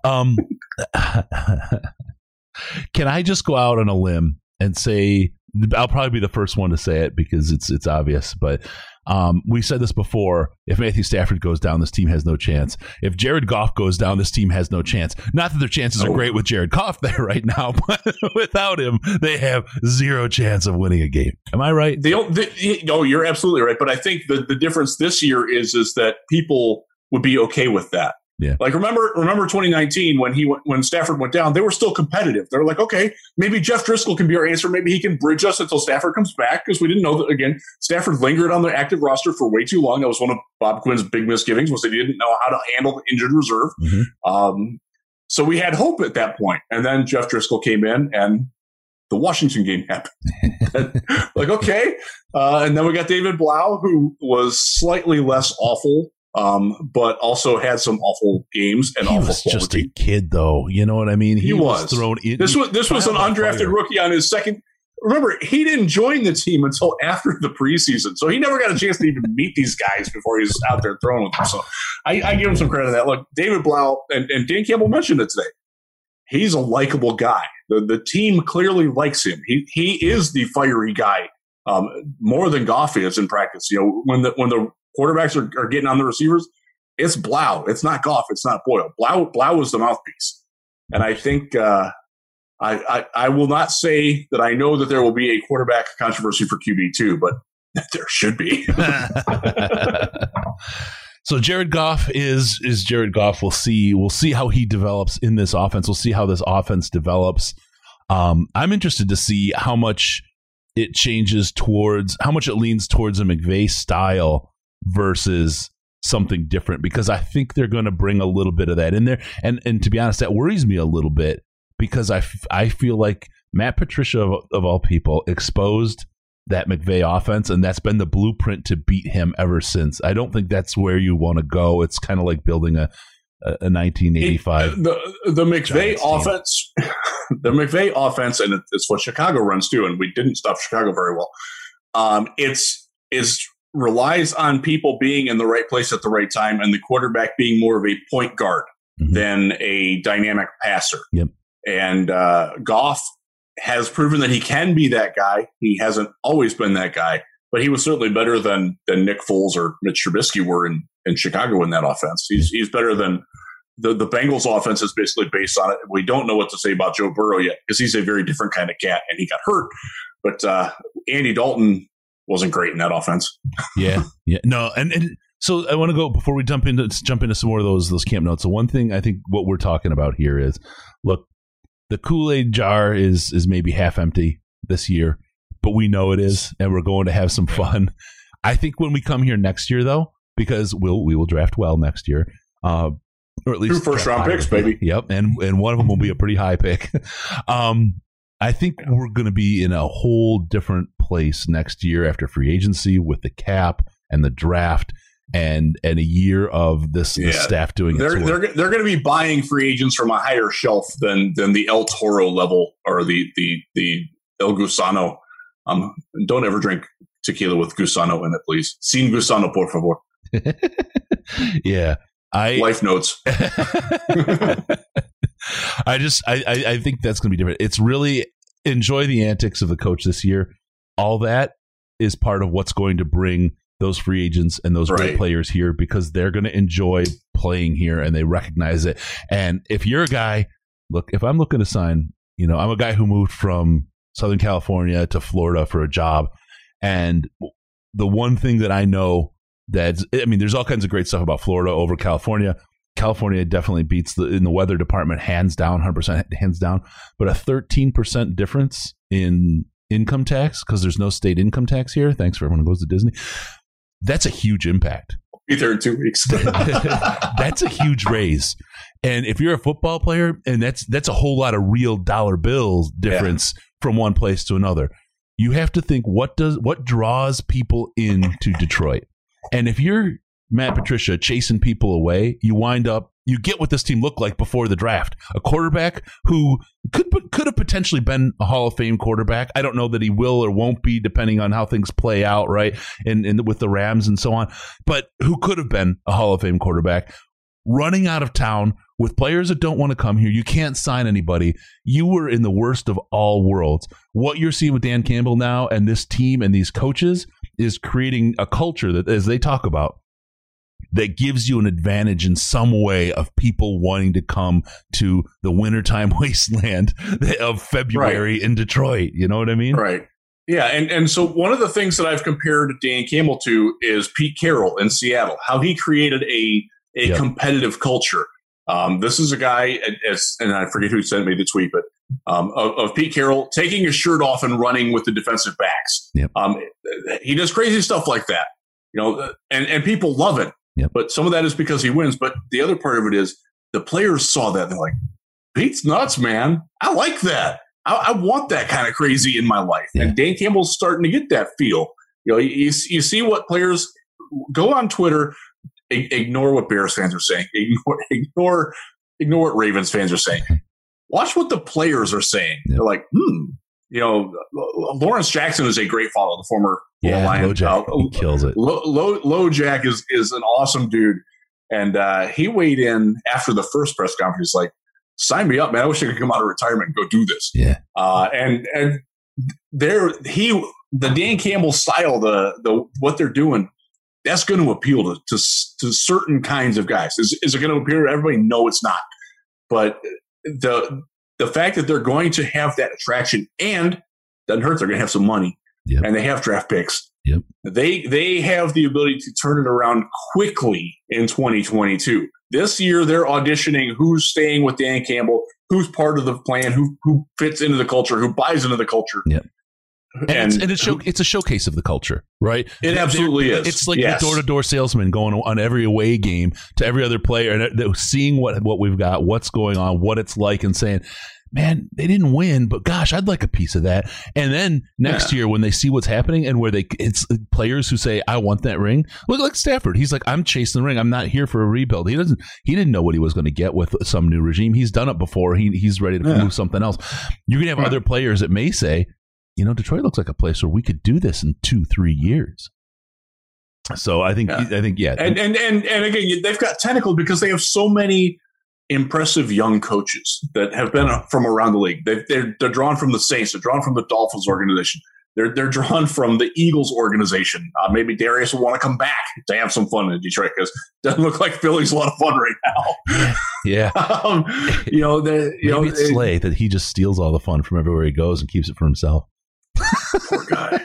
lot? Can I just go out on a limb and say, I'll probably be the first one to say it because it's obvious, but We said this before. If Matthew Stafford goes down, this team has no chance. If Jared Goff goes down, this team has no chance. Not that their chances are great with Jared Goff there right now, but without him, they have zero chance of winning a game. Am I right? No, you're absolutely right. But I think the difference this year is that people would be okay with that. Yeah. Like remember 2019 when Stafford went down, they were still competitive. They were like, okay, maybe Jeff Driscoll can be our answer. Maybe he can bridge us until Stafford comes back, because we didn't know that, again, Stafford lingered on the active roster for way too long. That was one of Bob Quinn's big misgivings, was that he didn't know how to handle the injured reserve. Mm-hmm. So we had hope at that point. And then Jeff Driscoll came in and the Washington game happened. Like, okay. And then we got David Blau, who was slightly less awful, but also had some awful games and he awful was quality. just a kid, though. You know what I mean? He was thrown in. This was an undrafted rookie on his second. Remember, he didn't join the team until after the preseason, so he never got a chance to even meet these guys before he was out there throwing with them. So I give him some credit for that. Look, David Blau, and Dan Campbell mentioned it today, he's a likable guy. The team clearly likes him. He is the fiery guy, more than Goff is in practice. You know, when the quarterbacks are getting on the receivers, it's Blau. It's not Goff. It's not Boyle. Blau is the mouthpiece. And I think I will not say that I know that there will be a quarterback controversy for QB2, but there should be. So Jared Goff is Jared Goff. We'll see how he develops in this offense. We'll see how this offense develops. I'm interested to see how much it changes towards, how much it leans towards a McVay style versus something different, because I think they're going to bring a little bit of that in there. And to be honest, that worries me a little bit, because I feel like Matt Patricia, of all people, exposed that McVay offense, and that's been the blueprint to beat him ever since. I don't think that's where you want to go. It's kind of like building a 1985. The McVay offense, the McVay offense, and it's what Chicago runs too, and we didn't stop Chicago very well. It's relies on people being in the right place at the right time, and the quarterback being more of a point guard than a dynamic passer. Yep. And Goff has proven that he can be that guy. He hasn't always been that guy, but he was certainly better than Nick Foles or Mitch Trubisky were in Chicago in that offense. He's better than the Bengals offense is basically based on it. We don't know what to say about Joe Burrow yet, because he's a very different kind of cat, and he got hurt. But Andy Dalton wasn't great in that offense. Yeah. No, and so I want to go, before we jump into some more of those camp notes. So one thing I think what we're talking about here is, look, the Kool-Aid jar is maybe half empty this year, but we know it is, and we're going to have some fun. I think when we come here next year, though, because we will draft well next year, or at least 2 first-round picks, baby. Yep, and one of them will be a pretty high pick. I think we're going to be in a whole different place next year after free agency, with the cap and the draft and a year of this staff doing its work. They're going to be buying free agents from a higher shelf than the El Toro level, or the El Gusano. Don't ever drink tequila with Gusano in it, please. Sin Gusano, por favor. Yeah. Life notes. I think that's going to be different. It's really enjoy the antics of the coach this year. All that is part of what's going to bring those free agents and those great players here, because they're going to enjoy playing here and they recognize it. And if you're a guy, look, if I'm looking to sign, I'm a guy who moved from Southern California to Florida for a job. And the one thing that I know there's all kinds of great stuff about Florida over California. California definitely beats in the weather department, hands down, 100% hands down. But a 13% difference in income tax, because there's no state income tax here. Thanks for everyone who goes to Disney. That's a huge impact. Be there in 2 weeks. That's a huge raise. And if you're a football player, and that's a whole lot of real dollar bills difference from one place to another. You have to think, what draws people into Detroit? And if you're Matt Patricia chasing people away, you get what this team looked like before the draft. A quarterback who could have potentially been a Hall of Fame quarterback. I don't know that he will or won't be, depending on how things play out, right? And with the Rams and so on. But who could have been a Hall of Fame quarterback, running out of town with players that don't want to come here. You can't sign anybody. You were in the worst of all worlds. What you're seeing with Dan Campbell now and this team and these coaches is creating a culture that, as they talk about, that gives you an advantage in some way of people wanting to come to the wintertime wasteland of February in Detroit. You know what I mean? Right. Yeah. And so one of the things that I've compared Dan Campbell to is Pete Carroll in Seattle, how he created a competitive culture. This is a guy, and I forget who sent me the tweet, but of Pete Carroll taking his shirt off and running with the defensive backs. Yep. He does crazy stuff like that, and people love it. Yep. But some of that is because he wins. But the other part of it is the players saw that. They're like, Pete's nuts, man. I like that. I want that kind of crazy in my life. Yeah. And Dan Campbell's starting to get that feel. You see what players go on Twitter, ignore what Bears fans are saying, ignore what Ravens fans are saying. Watch what the players are saying. Yeah. They're like, Lawrence Jackson is a great follow, the former Lion. He kills it. Low Jack is an awesome dude. And he weighed in after the first press conference, like, sign me up, man. I wish I could come out of retirement and go do this. Yeah. And the Dan Campbell style, the what they're doing, that's going to appeal to certain kinds of guys. Is it going to appeal to everybody? No, it's not. But the fact that they're going to have that attraction, and doesn't hurt, they're going to have some money. Yep. And they have draft picks. Yep. They have the ability to turn it around quickly in 2022. This year, they're auditioning who's staying with Dan Campbell, who's part of the plan, who fits into the culture, who buys into the culture. Yep. And it's a showcase of the culture, right? It absolutely is. It's like the door-to-door salesman going on every away game to every other player and seeing what we've got, what's going on, what it's like, and saying, man, they didn't win, but gosh, I'd like a piece of that. And then next year, when they see what's happening and it's players who say, I want that ring. Look like Stafford. He's like, I'm chasing the ring. I'm not here for a rebuild. He didn't know what he was going to get with some new regime. He's done it before. He's ready to move something else. You're going to have other players that may say, Detroit looks like a place where we could do this in 2-3 years. So I think, And again, they've got tentacles because they have so many impressive young coaches that have been from around the league. They're drawn from the Saints. They're drawn from the Dolphins organization. They're drawn from the Eagles organization. Maybe Darius will want to come back to have some fun in Detroit because it doesn't look like Philly's a lot of fun right now. Yeah. Maybe it's Slay that he just steals all the fun from everywhere he goes and keeps it for himself. Poor guy.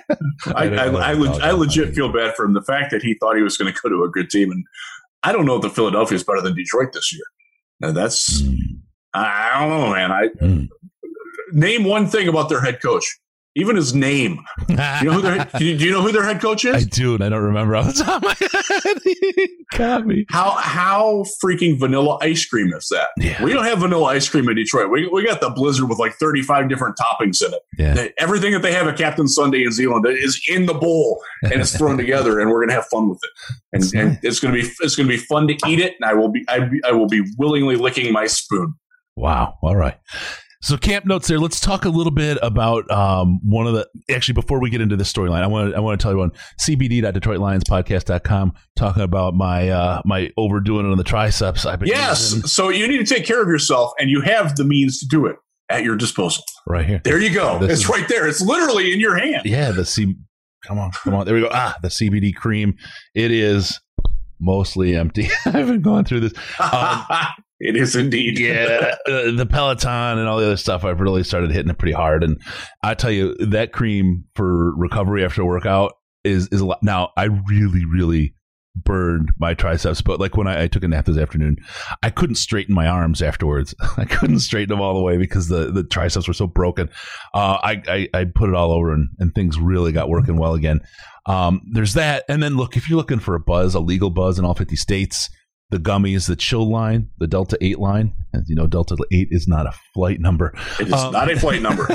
I legit feel bad for him. The fact that he thought he was going to go to a good team, and I don't know if Philadelphia is better than Detroit this year. Now that's I don't know, man. Name one thing about their head coach. Even his name. Do you know who their head coach is? I do, and I don't remember off the top of my head. He got me. How freaking vanilla ice cream is that? Yeah. We don't have vanilla ice cream in Detroit. We got the Blizzard with like 35 different toppings in it. Yeah. Everything that they have at Captain Sunday in Zealand is in the bowl, and it's thrown together, and we're gonna have fun with it. And it's gonna be fun to eat it, and I will be willingly licking my spoon. Wow. All right. So camp notes there. Let's talk a little bit about one of the – actually, before we get into this storyline, I want to tell you on cbd.detroitlionspodcast.com talking about my overdoing it on the triceps. So you need to take care of yourself, and you have the means to do it at your disposal. Right here. There you go. It's right there. It's literally in your hand. Yeah. Come on. There we go. The CBD cream. It is mostly empty. I've been going through this. It is indeed. Yeah. The Peloton and all the other stuff, I've really started hitting it pretty hard. And I tell you, that cream for recovery after a workout is a lot. Now, I really, really burned my triceps, but like when I took a nap this afternoon, I couldn't straighten my arms afterwards. I couldn't straighten them all the way because the triceps were so broken. I put it all over and things really got working well again. There's that. And then look, if you're looking for a legal buzz in all 50 states, the gummies, the chill line, the Delta 8 line. As you know, Delta 8 is not a flight number. It is not a flight number.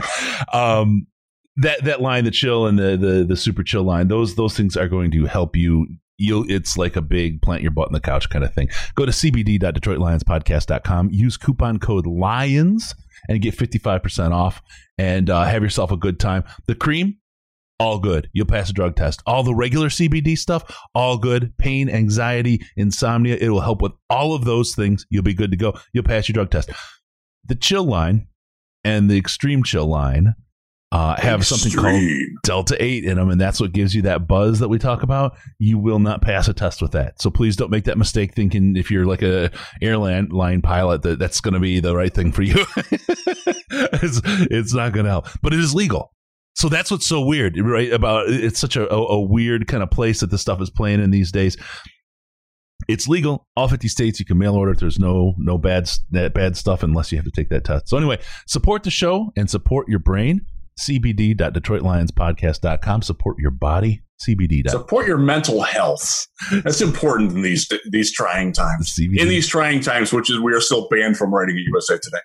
That line, the chill and the super chill line, those things are going to help you. It's like a big plant your butt in the couch kind of thing. Go to cbd.detroitlionspodcast.com. Use coupon code LIONS and get 55% off and have yourself a good time. The cream, all good. You'll pass a drug test. All the regular CBD stuff, all good. Pain, anxiety, insomnia, it will help with all of those things. You'll be good to go. You'll pass your drug test. The chill line and the extreme chill line have something called Delta 8 in them, and that's what gives you that buzz that we talk about. You will not pass a test with that. So please don't make that mistake thinking if you're like a airline pilot that's going to be the right thing for you. It's not going to help, but it is legal. So that's what's so weird, right? About it's such a weird kind of place that this stuff is playing in these days. It's legal. All 50 states, you can mail order it. There's no bad stuff unless you have to take that test. So anyway, support the show and support your brain. CBD.DetroitLionsPodcast.com. Support your body. CBD. Support your mental health. That's important in these trying times. CBD. In these trying times, which is we are still banned from writing at USA Today.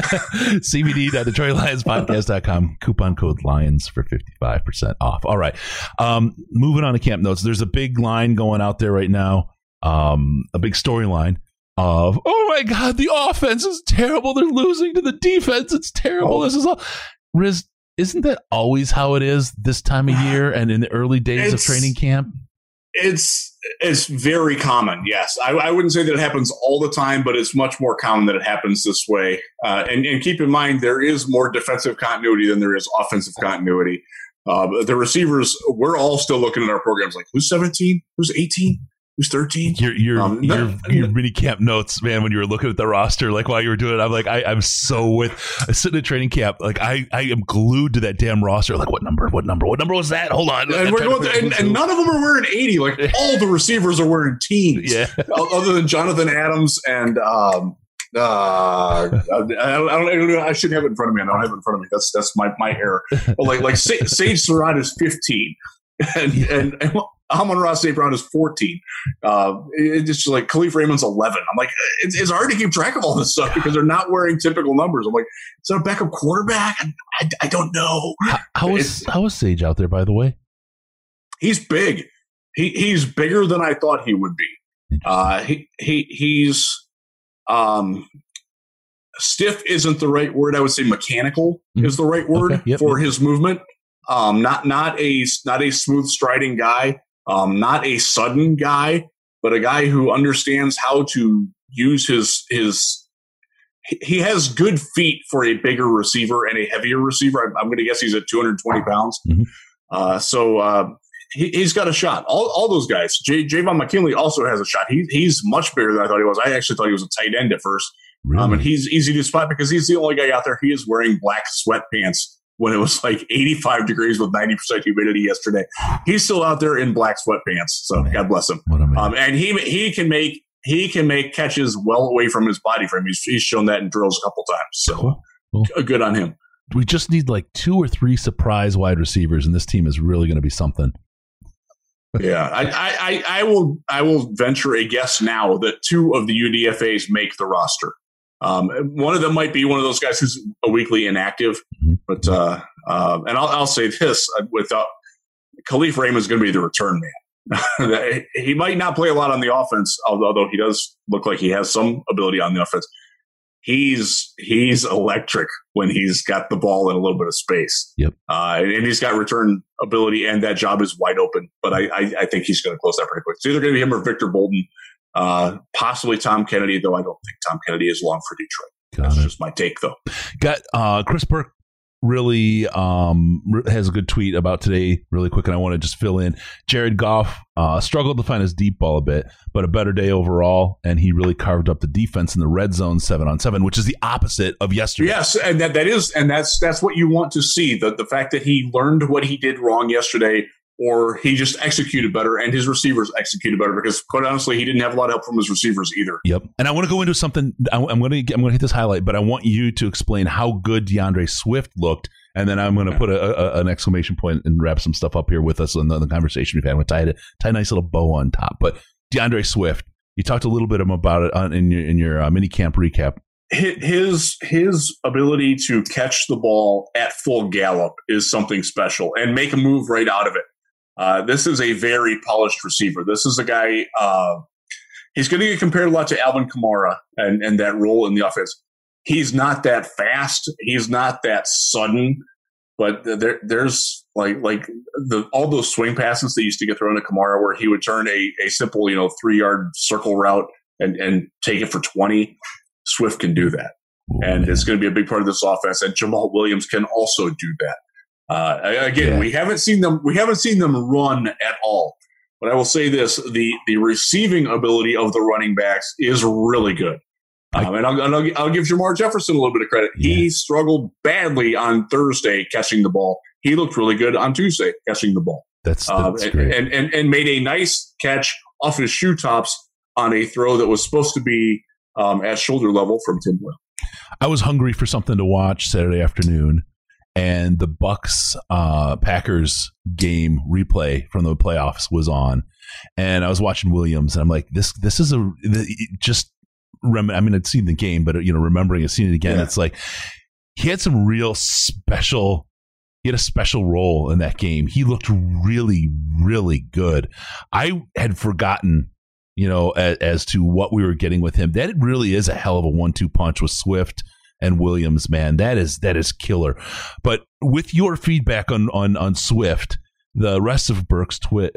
CBD.DetroitLionsPodcast.com. Coupon code Lions for 55% off. All right. Moving on to camp notes. There's a big line going out there right now. A big storyline of, oh my God, the offense is terrible. They're losing to the defense. It's terrible. This is all. Riz, isn't that always how it is this time of year and in the early days of training camp? It's very common, yes. I wouldn't say that it happens all the time, but it's much more common that it happens this way. And keep in mind, there is more defensive continuity than there is offensive continuity. The receivers, we're all still looking at our programs like, who's 17? Who's 18? Who's 13? Your mini camp notes, man, when you were looking at the roster, like while you were doing it, I'm like, I'm sitting at training camp. Like I am glued to that damn roster. Like what number was that? Hold on. And none of them are wearing 80. Like all the receivers are wearing teams. Yeah. Other than Jonathan Adams and, I shouldn't have it in front of me. I don't have it in front of me. That's my error. But like Sage Surratt is 15 and Amon-Ra St. Brown is 14. It's just like Khalif Raymond's 11. I'm like, it's hard to keep track of all this stuff because they're not wearing typical numbers. I'm like, is that a backup quarterback? I don't know. How is Sage out there, by the way? He's big. He's bigger than I thought he would be. He's stiff isn't the right word. I would say mechanical is the right word for his movement. Not a smooth striding guy. Not a sudden guy, but a guy who understands how to use his. He has good feet for a bigger receiver and a heavier receiver. I'm going to guess he's at 220 pounds. Mm-hmm. He's got a shot. All those guys. Javon McKinley also has a shot. He's much bigger than I thought he was. I actually thought he was a tight end at first. Really? And he's easy to spot because he's the only guy out there. He is wearing black sweatpants when it was like 85 degrees with 90% humidity yesterday. He's still out there in black sweatpants. So God bless him. And he can make catches well away from his body frame. He's shown that in drills a couple times. So cool. Good on him. We just need like 2 or 3 surprise wide receivers, and this team is really going to be something. Yeah, I will venture a guess now that 2 of the UDFAs make the roster. One of them might be one of those guys who's a weekly inactive, but and I'll say this: without Khalif Raymond is going to be the return man. He might not play a lot on the offense, although he does look like he has some ability on the offense. He's electric when he's got the ball in a little bit of space. Yep, and he's got return ability, and that job is wide open. But I think he's going to close that pretty quick. It's either going to be him or Victor Bolden. Possibly Tom Kennedy, though I don't think Tom Kennedy is long for Detroit. That's just my take, though. Got Chris Burke really has a good tweet about today really quick, and I want to just fill in. Jared Goff struggled to find his deep ball a bit, but a better day overall, and he really carved up the defense in the red zone 7-on-7, which is the opposite of yesterday. Yes, and that's what you want to see, the fact that he learned what he did wrong yesterday, or he just executed better and his receivers executed better, because quite honestly, he didn't have a lot of help from his receivers either. Yep. And I want to go into something. I'm going to hit this highlight, but I want you to explain how good DeAndre Swift looked. And then I'm going to put an exclamation point and wrap some stuff up here with us in the conversation we've had. We'll tie a nice little bow on top. But DeAndre Swift, you talked a little bit about it in your mini camp recap. His ability to catch the ball at full gallop is something special and make a move right out of it. This is a very polished receiver. This is a guy, he's going to get compared a lot to Alvin Kamara and that role in the offense. He's not that fast. He's not that sudden, but there's like all those swing passes that used to get thrown to Kamara where he would turn a simple, 3-yard circle route and take it for 20. Swift can do that. And it's going to be a big part of this offense. And Jamal Williams can also do that. We haven't seen them run at all. But I will say this: the receiving ability of the running backs is really good. And I'll give Jamar Jefferson a little bit of credit. Yeah. He struggled badly on Thursday catching the ball. He looked really good on Tuesday catching the ball. That's great. And made a nice catch off his shoe tops on a throw that was supposed to be at shoulder level from Tim Boyle. I was hungry for something to watch Saturday afternoon, and the Bucs Packers game replay from the playoffs was on, and I was watching Williams, and I'm like, this is I'd seen the game, but remembering and seeing it again, It's like he had some real special. He had a special role in that game. He looked really, really good. I had forgotten, as to what we were getting with him. That really is a hell of a 1-2 punch with Swift and Williams, man. That is killer. But with your feedback on Swift, the rest of Burke's tweet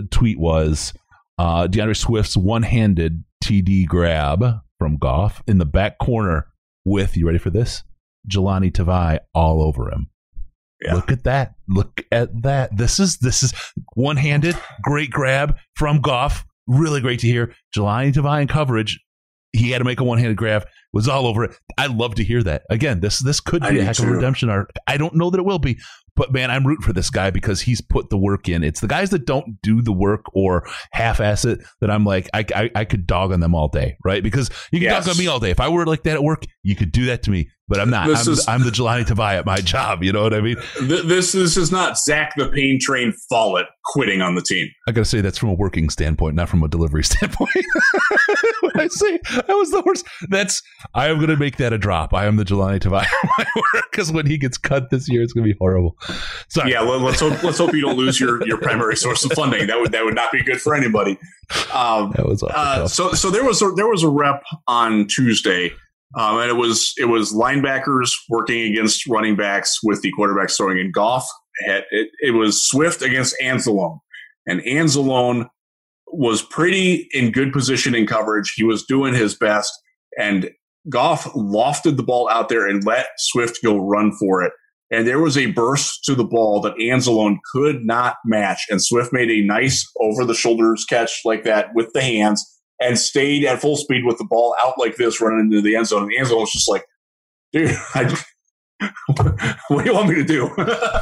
was DeAndre Swift's one-handed TD grab from Goff in the back corner with, you ready for this? Jelani Tavai all over him. Yeah. Look at that. This is one-handed, great grab from Goff. Really great to hear. Jelani Tavai in coverage. He had to make a one-handed grab. Was all over it. I love to hear that. Again, this could be a heck of a redemption arc. I don't know that it will be, but man, I'm rooting for this guy because he's put the work in. It's the guys that don't do the work or half-ass it that I'm like, I could dog on them all day, right? Because you can dog on me all day. If I were like that at work, you could do that to me, but I'm not. I'm the Jelani Tavai at my job. You know what I mean? This is not Zach the Pain Train Follett quitting on the team. I got to say that's from a working standpoint, not from a delivery standpoint. When I say that was the worst, I am going to make that a drop. I am the Jelani Tavai at my work because when he gets cut this year, it's going to be horrible. Sorry. Yeah, let's hope you don't lose your primary source of funding. That would not be good for anybody. That was awful. So there was a rep on Tuesday, and it was linebackers working against running backs with the quarterbacks throwing in. Goff. It was Swift against Anzalone, and Anzalone was pretty in good position in coverage. He was doing his best, and Goff lofted the ball out there and let Swift go run for it. And there was a burst to the ball that Anzalone could not match. And Swift made a nice over-the-shoulders catch like that with the hands and stayed at full speed with the ball out like this running into the end zone. And Anzalone was just like, dude, what do you want me to do?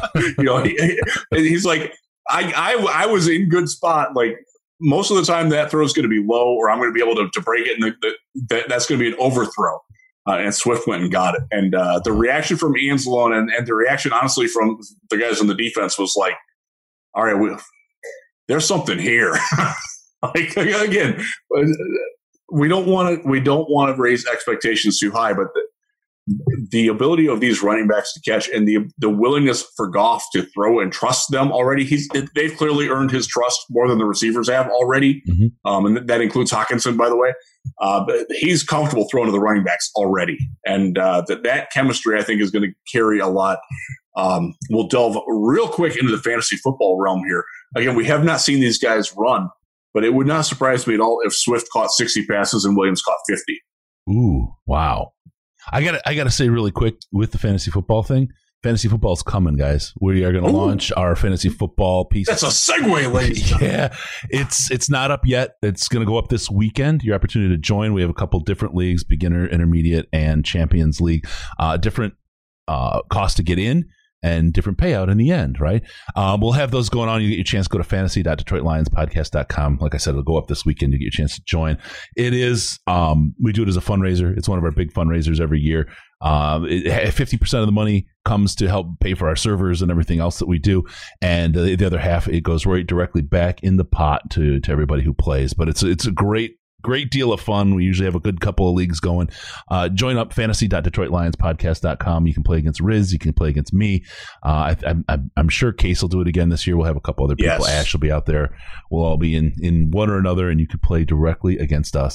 He's like, I was in good spot. Like, most of the time that throw is going to be low or I'm going to be able to break it. And that's going to be an overthrow. And Swift went and got it. And the reaction from Anzalone and the reaction, honestly, from the guys on the defense was like, all right, there's something here. Like, again, we don't want to raise expectations too high, but the ability of these running backs to catch and the willingness for Goff to throw and trust them already, they've clearly earned his trust more than the receivers have already. Mm-hmm. And that includes Hawkinson, by the way. But he's comfortable throwing to the running backs already. And that chemistry, I think, is going to carry a lot. We'll delve real quick into the fantasy football realm here. Again, we have not seen these guys run, but it would not surprise me at all if Swift caught 60 passes and Williams caught 50. Ooh, wow. I gotta say really quick with the fantasy football thing. Fantasy football's coming, guys. We are going to launch our fantasy football piece. That's a segue, ladies. Yeah, it's not up yet. It's going to go up this weekend. Your opportunity to join. We have a couple different leagues: beginner, intermediate, and Champions League. Different cost to get in and different payout in the end, right? We'll have those going on. You get your chance. Go to fantasy.detroitlionspodcast.com. Like I said, it'll go up this weekend. You get your chance to join. It is, we do it as a fundraiser. It's one of our big fundraisers every year. 50% of the money comes to help pay for our servers and everything else that we do. And the other half, it goes right directly back in the pot to everybody who plays. But it's a great deal of fun. We usually have a good couple of leagues going. Join up fantasy.detroitlionspodcast.com. You can play against Riz. You can play against me. I'm sure Case will do it again this year. We'll have a couple other people. Yes. Ash will be out there. We'll all be in one or another, and you can play directly against us.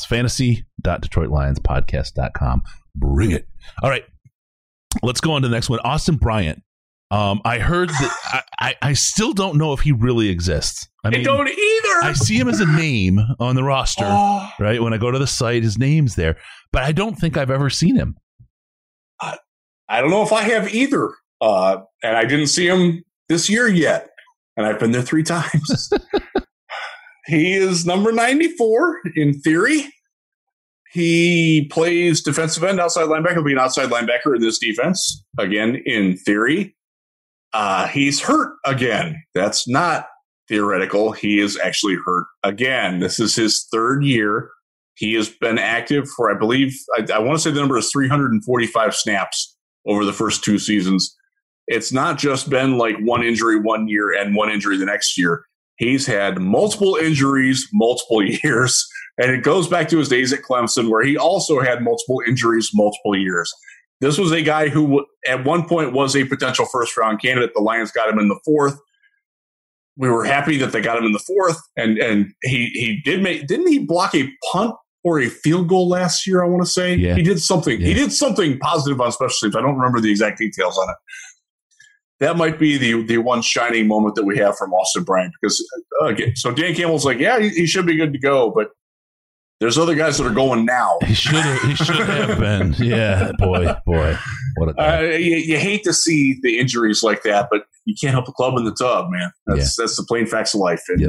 Fantasy.detroitlionspodcast.com. Bring it. All right. Let's go on to the next one. Austin Bryant. I heard that I still don't know if he really exists. I don't either. I see him as a name on the roster, right? When I go to the site, his name's there, but I don't think I've ever seen him. I don't know if I have either. And I didn't see him this year yet. And I've been there 3 times. He is number 94 in theory. He plays defensive end, outside linebacker. He'll be an outside linebacker in this defense, again, in theory. He's hurt again. That's not theoretical. He is actually hurt again. This is his 3rd year. He has been active for, I believe, I want to say the number is 345 snaps over the first 2 seasons. It's not just been like one injury one year and one injury the next year. He's had multiple injuries, multiple years. And it goes back to his days at Clemson, where he also had multiple injuries, multiple years. This was a guy who at one point was a potential first-round candidate. The Lions got him in the 4th. We were happy that they got him in the 4th. And he did make – didn't he block a punt or a field goal last year, I want to say? Yeah. He did something. Yeah. He did something positive on special teams. I don't remember the exact details on it. That might be the one shining moment that we have from Austin Bryant. Because, again, so Dan Campbell's like, yeah, he should be good to go, but there's other guys that are going now. He should have been. Yeah, boy. What a guy. You hate to see the injuries like that, but you can't help the club in the tub, man. That's the plain facts of life. And, yep.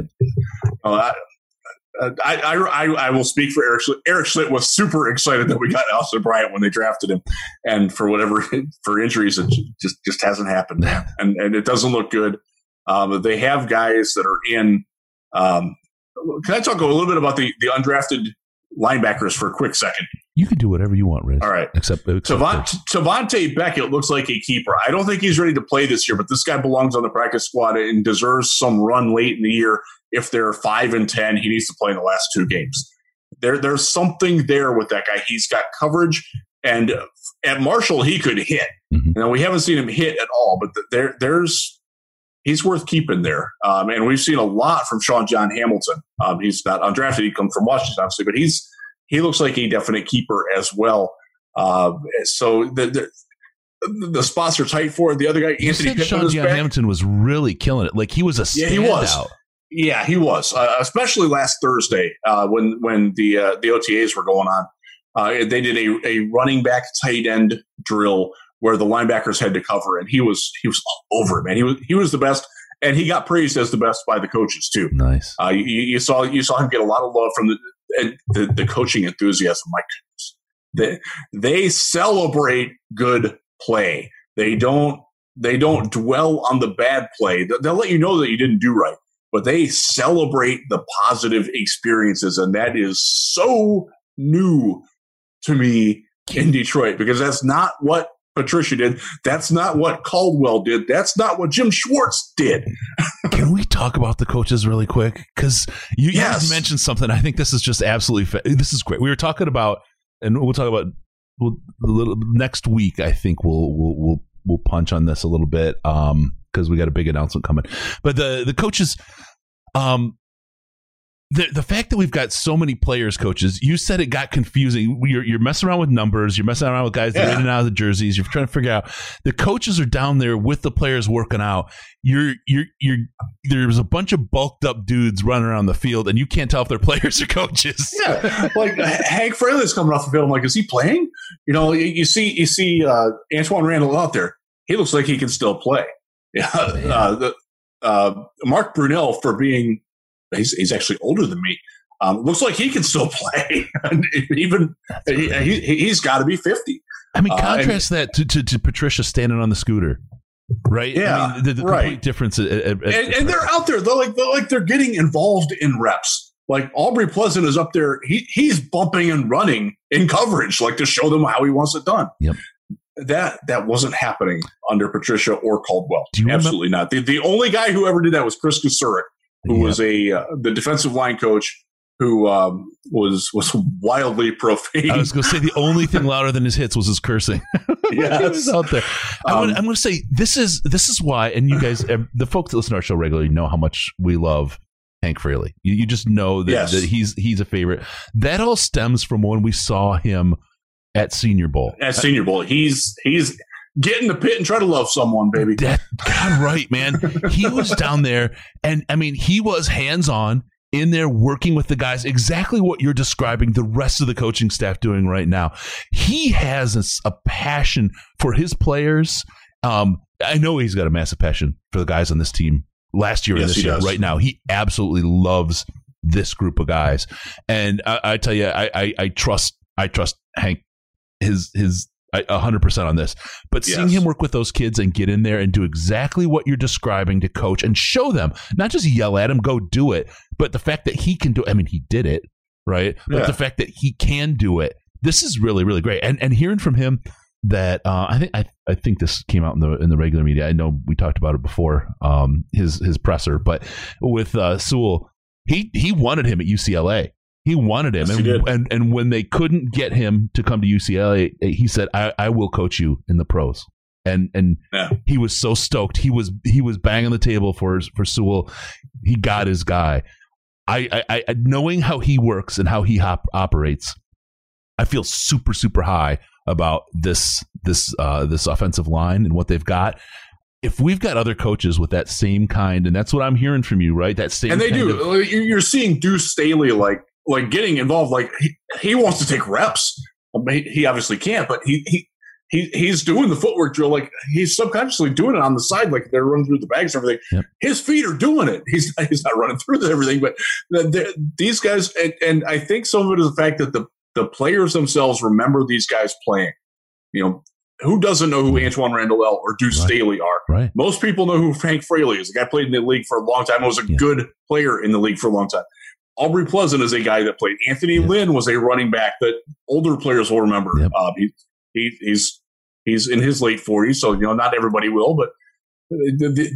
I will speak for Eric Schlitt. Eric Schlitt was super excited that we got Austin Bryant when they drafted him, and for injuries, it just hasn't happened, man. And it doesn't look good. They have guys that are in. Can I talk a little bit about the undrafted linebackers for a quick second? You can do whatever you want, Riz. All right. Except Tavante Beckett looks like a keeper. I don't think he's ready to play this year, but this guy belongs on the practice squad and deserves some run late in the year. If they're 5-10, he needs to play in the last 2 games. There's something there with that guy. He's got coverage, and at Marshall, he could hit. Mm-hmm. Now, we haven't seen him hit at all, but he's worth keeping there. And we've seen a lot from Sean John Hamilton. He's not undrafted. He comes from Washington, obviously, but he looks like a definite keeper as well. So the spots are tight for it. The other guy, Anthony Pittman, Sean John Hamilton was really killing it. Like, he was a standout. Yeah, he was. Yeah, he was, especially last Thursday when the OTAs were going on. They did a running back tight end drill where the linebackers had to cover, and he was all over it, man. He was the best, and he got praised as the best by the coaches too. Nice. You saw him get a lot of love from the coaching enthusiasm. My goodness, they celebrate good play. They don't dwell on the bad play. They'll let you know that you didn't do right, but they celebrate the positive experiences, and that is so new to me in Detroit, because that's not what Patricia did. That's not what Caldwell did. That's not what Jim Schwartz did. Can we talk about the coaches really quick? Because you guys mentioned something. I think this is just absolutely this is great. We were talking about, and we'll talk about next week. I think we'll punch on this a little bit because we got a big announcement coming. But the coaches, the fact that we've got so many players, coaches, you said it got confusing. You're messing around with numbers. You're messing around with guys that are in and out of the jerseys. You're trying to figure out. The coaches are down there with the players working out. There's a bunch of bulked up dudes running around the field, and you can't tell if they're players or coaches. Yeah, like Hank Fraley's coming off the field. I'm like, is he playing? You know, you see Antoine Randall out there. He looks like he can still play. Yeah, Mark Brunell, for being. He's actually older than me. Looks like he can still play. Even he's got to be 50. I mean, contrast that to Patricia standing on the scooter, right? Yeah, I mean, the complete difference. And they're out there. They're getting involved in reps. Like Aubrey Pleasant is up there. He's bumping and running in coverage, like to show them how he wants it done. Yep. That wasn't happening under Patricia or Caldwell. Absolutely not. The only guy who ever did that was Chris Kusurik, who was the defensive line coach who was wildly profane. I was going to say the only thing louder than his hits was his cursing. Yeah, he was out there. I'm going to say this is why, and you guys, the folks that listen to our show regularly, know how much we love Hank Fraley. You just know that he's a favorite. That all stems from when we saw him at Senior Bowl. At Senior Bowl, he's get in the pit and try to love someone, baby. God, right, man. He was down there, and I mean, he was hands-on in there working with the guys, exactly what you're describing the rest of the coaching staff doing right now. He has a passion for his players, I know he's got a massive passion for the guys on this team last year and this year. Right now, he absolutely loves this group of guys. And I tell you, I trust Hank, his 100% on this. But seeing him work with those kids and get in there and do exactly what you're describing to coach and show them, not just yell at him, go do it, but the fact that he can do it. I mean, he did it, right? But the fact that he can do it, this is really, really great. And hearing from him that I think this came out in the regular media. I know we talked about it before, his presser, but with Sewell, he wanted him at UCLA. He wanted him, and when they couldn't get him to come to UCLA, he said, "I will coach you in the pros." And he was so stoked. He was banging the table for Sewell. He got his guy. I knowing how he works and how he operates, I feel super, super high about this offensive line and what they've got. If we've got other coaches with that same kind, and that's what I'm hearing from you, right? That same, and they do. You're seeing Deuce Staley like getting involved. Like he wants to take reps. He obviously can't, but he's doing the footwork drill. Like he's subconsciously doing it on the side, like they're running through the bags and everything. Yep. His feet are doing it. He's not running through everything, but these guys, and I think some of it is the fact that the players themselves remember these guys playing. You know, who doesn't know who Antoine Randall or Deuce Staley are? Right. Most people know who Hank Fraley is. The guy played in the league for a long time. Was a good player in the league for a long time. Aubrey Pleasant is a guy that played. Anthony Lynn was a running back that older players will remember. Yep. He's in his late 40s, so not everybody will. But the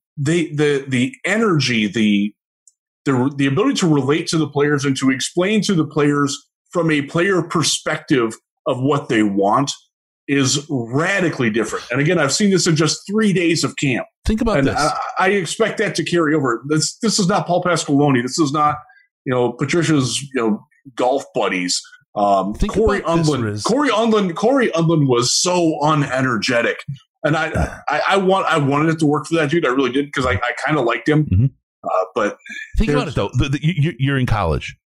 energy, the ability to relate to the players and to explain to the players from a player perspective of what they want is radically different. And again, I've seen this in just 3 days of camp. Think about this. I expect that to carry over. This is not Paul Pasqualoni. This is not Patricia's golf buddies. Corey Undlin was so unenergetic, and I wanted it to work for that dude. I really did, because I kind of liked him. Mm-hmm. But think about it though. You're in college.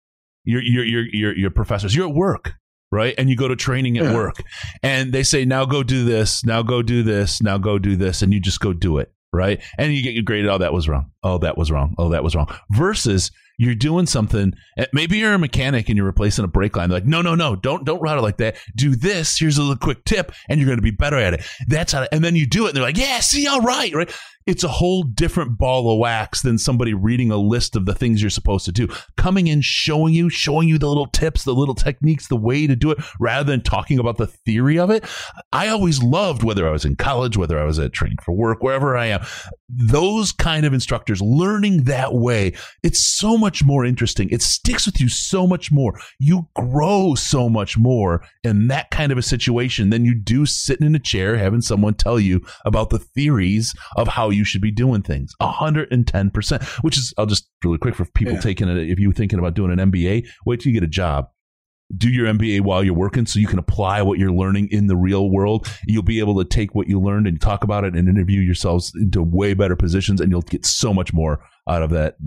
You're professors. You're at work. Right. And you go to training at work and they say, now go do this. Now go do this. Now go do this. And you just go do it. Right. And you get your grade. Oh, that was wrong. Oh, that was wrong. Oh, that was wrong. Versus you're doing something. Maybe you're a mechanic and you're replacing a brake line. They're like, no, don't route it like that. Do this. Here's a little quick tip, and you're going to be better at it. That's how. And then you do it, and they're like, yeah, see, all right, right. It's a whole different ball of wax than somebody reading a list of the things you're supposed to do. Coming in, showing you the little tips, the little techniques, the way to do it, rather than talking about the theory of it. I always loved, whether I was in college, whether I was at training for work, wherever I am, those kind of instructors, learning that way. It's so much more interesting. It sticks with you so much more. You grow so much more in that kind of a situation than you do sitting in a chair having someone tell you about the theories of how you should be doing things. 110%, which is, I'll just really quick for people taking it. If you're thinking about doing an MBA, wait till you get a job. Do your MBA while you're working so you can apply what you're learning in the real world. You'll be able to take what you learned and talk about it and interview yourselves into way better positions, and you'll get so much more out of that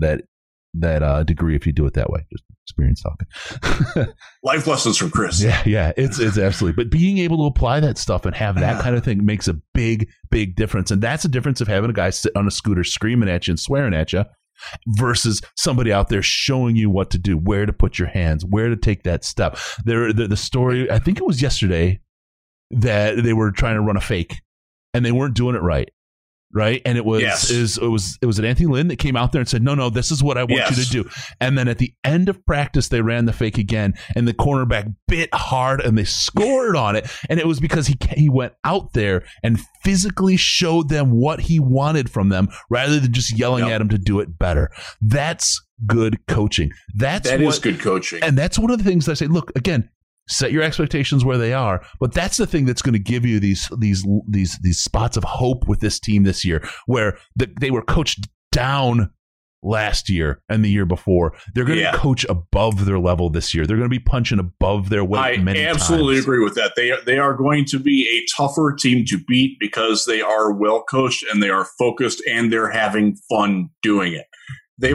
degree if you do it that way. Just experience talking. Life lessons from Chris. Yeah, it's absolutely. But being able to apply that stuff and have that kind of thing makes a big, big difference. And that's the difference of having a guy sit on a scooter screaming at you and swearing at you versus somebody out there showing you what to do, where to put your hands, where to take that step. The story, I think it was yesterday, that they were trying to run a fake and they weren't doing it right. Right. And it was an Anthony Lynn that came out there and said, no, this is what I want you to do. And then at the end of practice, they ran the fake again, and the cornerback bit hard and they scored on it. And it was because he went out there and physically showed them what he wanted from them rather than just yelling at them to do it better. That's good coaching. That is good coaching. And that's one of the things I say, look, again, set your expectations where they are, but that's the thing that's going to give you these spots of hope with this team this year, where they were coached down last year and the year before. They're going to coach above their level this year. They're going to be punching above their weight. I absolutely agree with that. They are going to be a tougher team to beat because they are well coached and they are focused and they're having fun doing it. They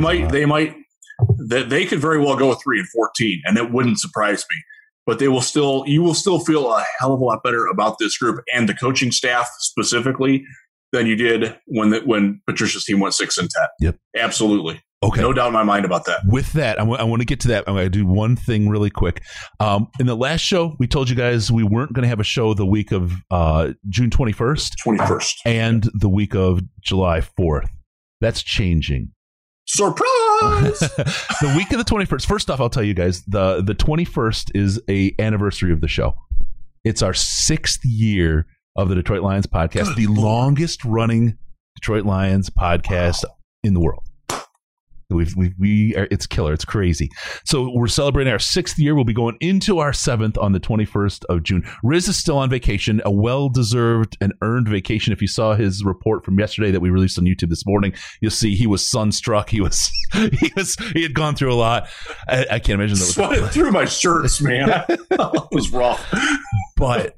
could very well go 3-14, and it wouldn't surprise me. But you will still feel a hell of a lot better about this group and the coaching staff specifically. than you did when Patricia's team went 6-10. Yep. Absolutely. Okay. No doubt in my mind about that. With that, I want to get to that. I'm going to do one thing really quick. In the last show, we told you guys we weren't going to have a show the week of June 21st. 21st. And the week of July 4th. That's changing. Surprise! The week of the 21st. First off, I'll tell you guys, the 21st is a anniversary of the show. It's our 6th year of the Detroit Lions podcast, the longest running Detroit Lions podcast in the world. It's killer. It's crazy. So we're celebrating our 6th year. We'll be going into our 7th on the 21st of June. Riz is still on vacation, a well-deserved and earned vacation. If you saw his report from yesterday that we released on YouTube this morning, you'll see he was sunstruck. He had gone through a lot. I can't imagine that. Sweated through my shirts, man. It was rough. But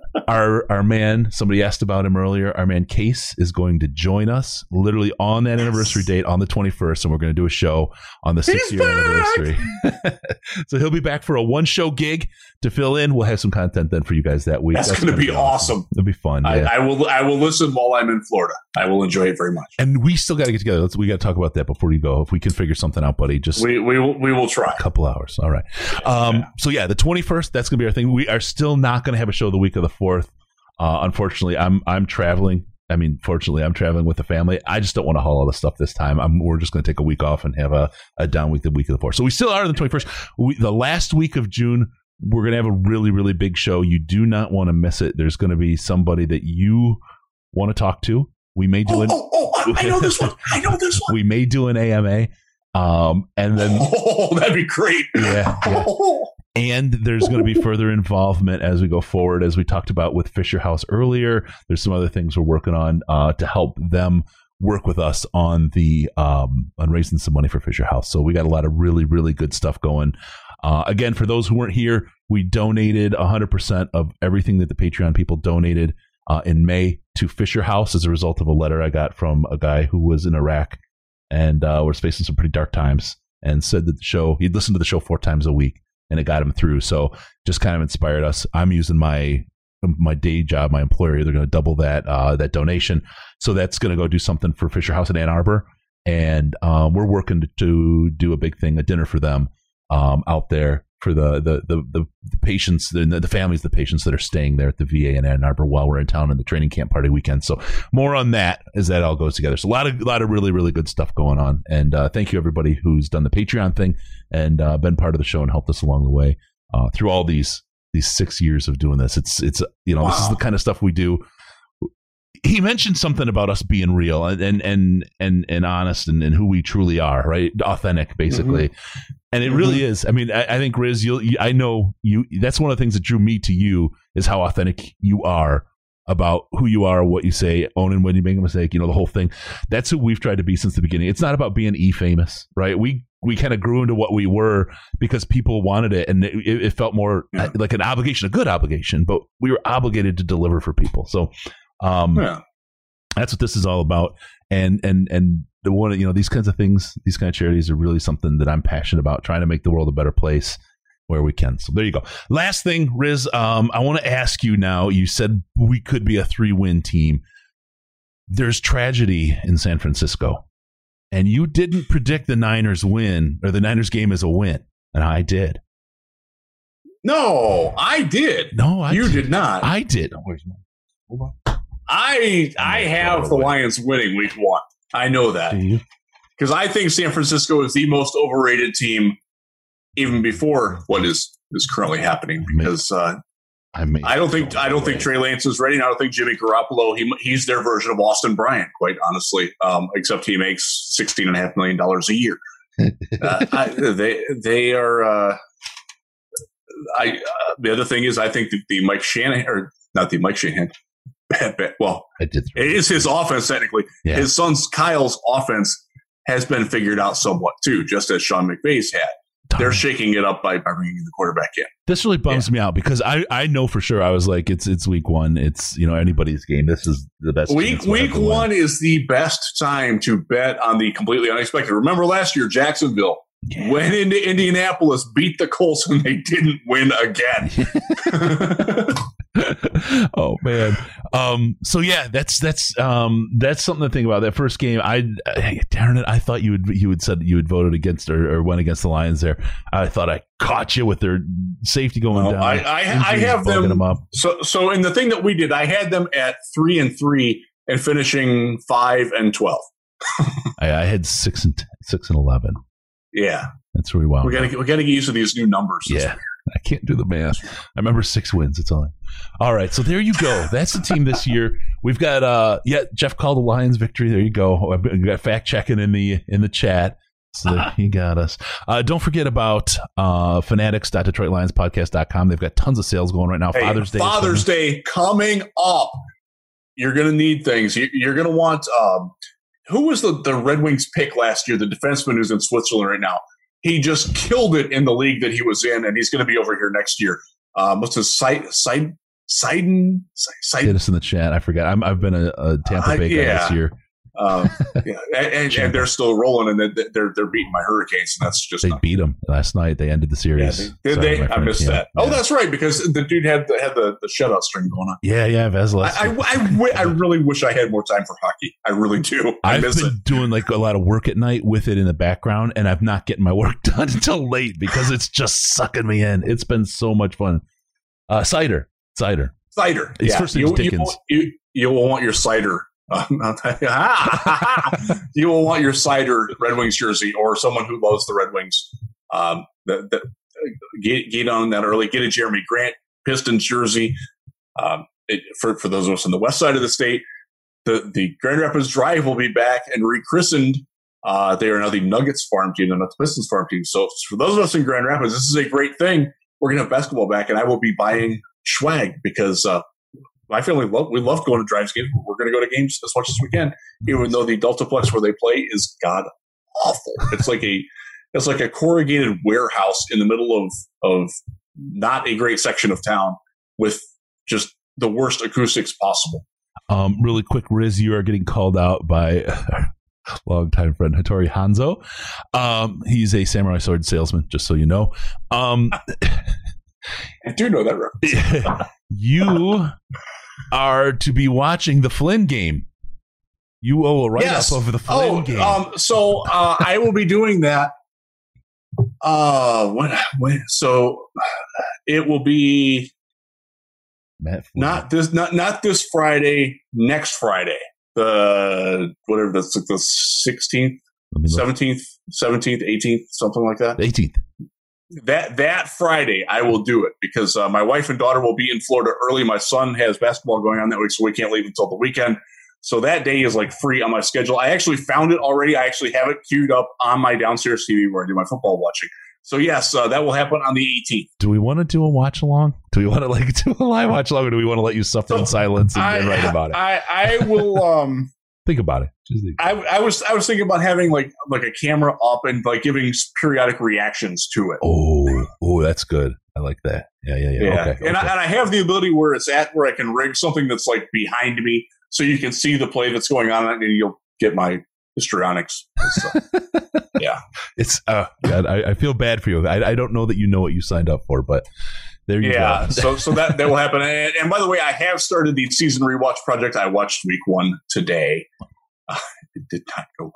our man, somebody asked about him earlier, our man Case is going to join us literally on that anniversary date on the 21st, and we're going to do a show on the 6-year anniversary. So he'll be back for a one-show gig to fill in. We'll have some content then for you guys that week. That's going to be awesome. It'll be fun. Yeah. I will listen while I'm in Florida. I will enjoy it very much. And we still got to get together. We got to talk about that before you go. If we can figure something out, buddy, just we will try. A couple hours. All right. So yeah, the 21st, that's going to be our thing. We are still not going to have a show the week of the 4th. Unfortunately, I'm traveling. I mean, fortunately, I'm traveling with the family. I just don't want to haul all this stuff this time. We're just going to take a week off and have a down week the week of the 4th. So we still are on the 21st. The last week of June, we're going to have a really, really big show. You do not want to miss it. There's going to be somebody that you want to talk to. We may do I know this one. We may do an AMA. And then that'd be great. Yeah. And there's going to be further involvement as we go forward, as we talked about with Fisher House earlier. There's some other things we're working on to help them work with us on on raising some money for Fisher House. So we got a lot of really, really good stuff going. Again, for those who weren't here, we donated 100% of everything that the Patreon people donated in May to Fisher House as a result of a letter I got from a guy who was in Iraq and was facing some pretty dark times, and said that he'd listened to the show 4 times a week. And it got him through. So just kind of inspired us. I'm using my day job, my employer. They're going to double that donation. So that's going to go do something for Fisher House in Ann Arbor. And we're working to do a big thing, a dinner for them out there for the patients, the families, the patients that are staying there at the VA in Ann Arbor while we're in town in the training camp party weekend. So more on that as that all goes together. So a lot of really, really good stuff going on. And thank you everybody who's done the Patreon thing and been part of the show and helped us along the way through all these 6 years of doing this. It's This is the kind of stuff we do. He mentioned something about us being real and honest and who we truly are, right? Authentic, basically. Mm-hmm. And it really is. I mean, I think, Riz, I know you. That's one of the things that drew me to you is how authentic you are about who you are, what you say, owning when you make a mistake, the whole thing. That's who we've tried to be since the beginning. It's not about being famous, right? We kind of grew into what we were because people wanted it, and it felt more like an obligation, a good obligation, but we were obligated to deliver for people. So that's what this is all about. And the one, these kinds of things, these kind of charities are really something that I'm passionate about, trying to make the world a better place where we can. So there you go. Last thing, Riz, I want to ask you now, you said we could be a 3-win team. There's tragedy in San Francisco, and you didn't predict the Niners win or the Niners game as a win. And I did. No, I did. No, you did not. I did. Hold on. I have the Lions winning week 1. I know that. Do you? Because I think San Francisco is the most overrated team even before what is currently happening. Because I don't think Trey Lance is ready. And I don't think Jimmy Garoppolo, he's their version of Austin Bryant, quite honestly, except he makes $16.5 million a year. They are the other thing is I think that the Mike Shanahan, or not the Mike Shanahan, well, it is his offense technically. Yeah. His son's Kyle's offense has been figured out somewhat too, just as Sean McVay's had. They're shaking it up by bringing the quarterback in. This really bums me out because I know for sure. I was like, it's week 1. It's anybody's game. This is the best. Week 1 is the best time to bet on the completely unexpected. Remember last year, Jacksonville went into Indianapolis, beat the Colts, and they didn't win again. Oh man. So yeah, that's something to think about. That first game, darn it, I thought you would said you had voted against or went against the Lions there. I thought I caught you with their safety going down. I have them up. So in the thing that we did, I had them at 3-3 and finishing 5-12. I had 6-11. Yeah, that's where we wound. We got to get used to these new numbers. Yeah. I can't do the math. I remember 6 wins. That's all right. So there you go. That's the team this year. We've got Jeff called the Lions victory. There you go. I've got fact checking in the chat. So he got us. Don't forget about fanatics.detroitlionspodcast.com. They've got tons of sales going right now. Hey, Father's Day coming up. You're going to need things. You're going to want who was the Red Wings pick last year? The defenseman who's in Switzerland right now. He just killed it in the league that he was in, and he's going to be over here next year. What's his Seiden? Get us in the chat. I forgot. I've been a Tampa Bay guy this year. And they're still rolling, and they're beating my Hurricanes, and that's just they beat them last night. They ended the series. Yeah, did they? I missed that. Yeah. Oh, that's right, because the dude had the shutout string going on. Yeah, Vasilevsky. I really wish I had more time for hockey. I really do. I've been doing like a lot of work at night with it in the background, and I'm not getting my work done until late because it's just sucking me in. It's been so much fun. Cider. His first name's Dickens. You will want your cider. You will want your cider Red Wings jersey, or someone who loves the Red Wings. Get on that early. Get a Jeremy Grant Pistons jersey. For those of us on the west side of the state, the Grand Rapids Drive will be back and rechristened. They are now the Nuggets farm team, and not the Pistons farm team. So for those of us in Grand Rapids, this is a great thing. We're going to have basketball back, and I will be buying swag because my family love going to Drives games. We're going to go to games as much as we can, even though the Deltaplex where they play is god awful. It's like a corrugated warehouse in the middle of not a great section of town with just the worst acoustics possible. Really quick, Riz, you are getting called out by longtime friend Hattori Hanzo. He's a samurai sword salesman, just so you know. I do know that reference. You are to be watching the Flynn game. You owe a write-up over the Flynn game. So I will be doing that. So it will be not this Friday, next Friday. The 16th, 17th, 18th, something like that. 18th. That Friday, I will do it because my wife and daughter will be in Florida early. My son has basketball going on that week, so we can't leave until the weekend. So that day is like free on my schedule. I actually found it already. I actually have it queued up on my downstairs TV where I do my football watching. So yes, that will happen on the 18th. Do we want to do a watch along? Do we want to do a live watch along, or do we want to let you suffer in silence and write about it? I will. Think about it. I was thinking about having like a camera up and like giving periodic reactions to it. Oh, that's good. I like that. Yeah. Okay. And I have the ability where it's at where I can rig something that's like behind me, so you can see the play that's going on, and you'll get my histrionics. Yeah, it's God. I feel bad for you. I don't know that you know what you signed up for, but. There you go. So that will happen. And by the way, I have started the season rewatch project. I watched week 1 today. It did not go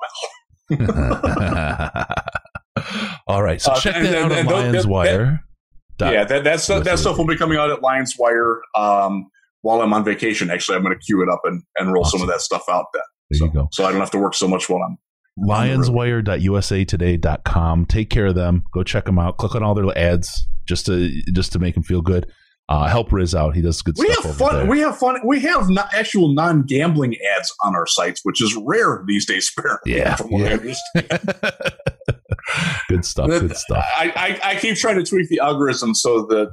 well. All right. So check that out on Lions Wire. That stuff will be coming out at Lions Wire while I'm on vacation. Actually, I'm going to queue it up and roll some of that stuff out then. There you go. So I don't have to work so much while I'm lionswire.usatoday.com. Take care of them. Go check them out. Click on all their ads just to make them feel good. Help Riz out. He does good stuff. We have fun. We have actual non-gambling ads on our sites, which is rare these days. Yeah. From what I understand. Good stuff. I keep trying to tweak the algorithm so that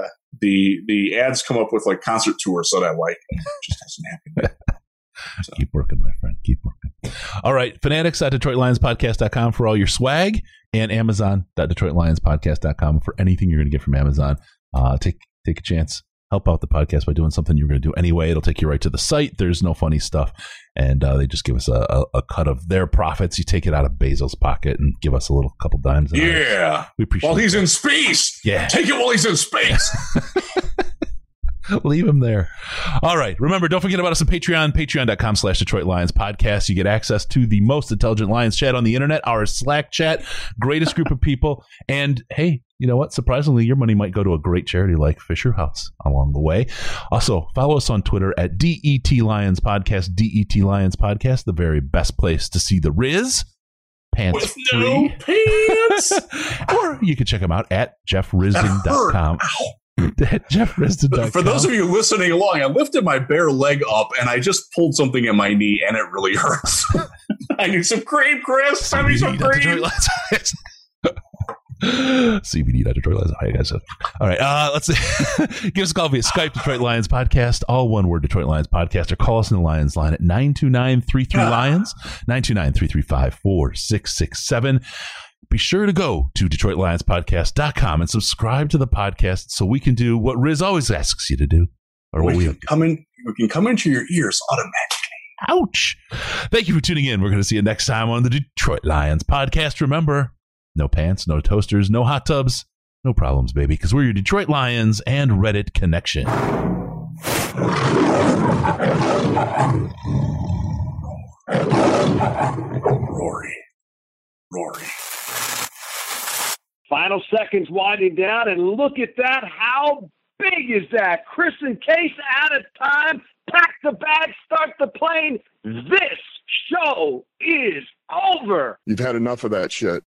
the ads come up with like concert tours that I like. It just doesn't happen. So. Keep working, my friend. Keep working. All right. Fanatics.DetroitLionsPodcast.com for all your swag, and Amazon.DetroitLionsPodcast.com for anything you're going to get from Amazon. Take a chance. Help out the podcast by doing something you're going to do anyway. It'll take you right to the site. There's no funny stuff. And they just give us a cut of their profits. You take it out of Bezos' pocket and give us a little couple dimes. Yeah. We appreciate it. While he's in space. Yeah. Take it while he's in space. Leave him there. All right. Remember, don't forget about us on Patreon, patreon.com/Detroit Lions podcast. You get access to the most intelligent Lions chat on the internet, our Slack chat, greatest group of people. And hey, you know what? Surprisingly, your money might go to a great charity like Fisher House along the way. Also, follow us on Twitter at DET Lions Podcast, DET Lions Podcast, the very best place to see the Riz. Pants with free. no pants. Or you can check them out at jeffrisdon.com. At jeffrisdon.com. For those of you listening along, I lifted my bare leg up and I just pulled something in my knee and it really hurts. I need some cream, Chris. Send me some cream. CBD.Detroit Lions. All right, guys. All right. Let's see. Give us a call via Skype, Detroit Lions Podcast, all one word, Detroit Lions Podcast, or call us in the Lions line at 929-33-LIONS, 929-335-4667. Be sure to go to DetroitLionsPodcast.com and subscribe to the podcast so we can do what Riz always asks you to do. Or what we can come into your ears automatically. Ouch. Thank you for tuning in. We're going to see you next time on the Detroit Lions Podcast. Remember, no pants, no toasters, no hot tubs, no problems, baby, because we're your Detroit Lions and Reddit connection. Rory. Final seconds winding down, and look at that. How big is that? Chris and Case out of time. Pack the bag, start the plane. This show is over. You've had enough of that shit.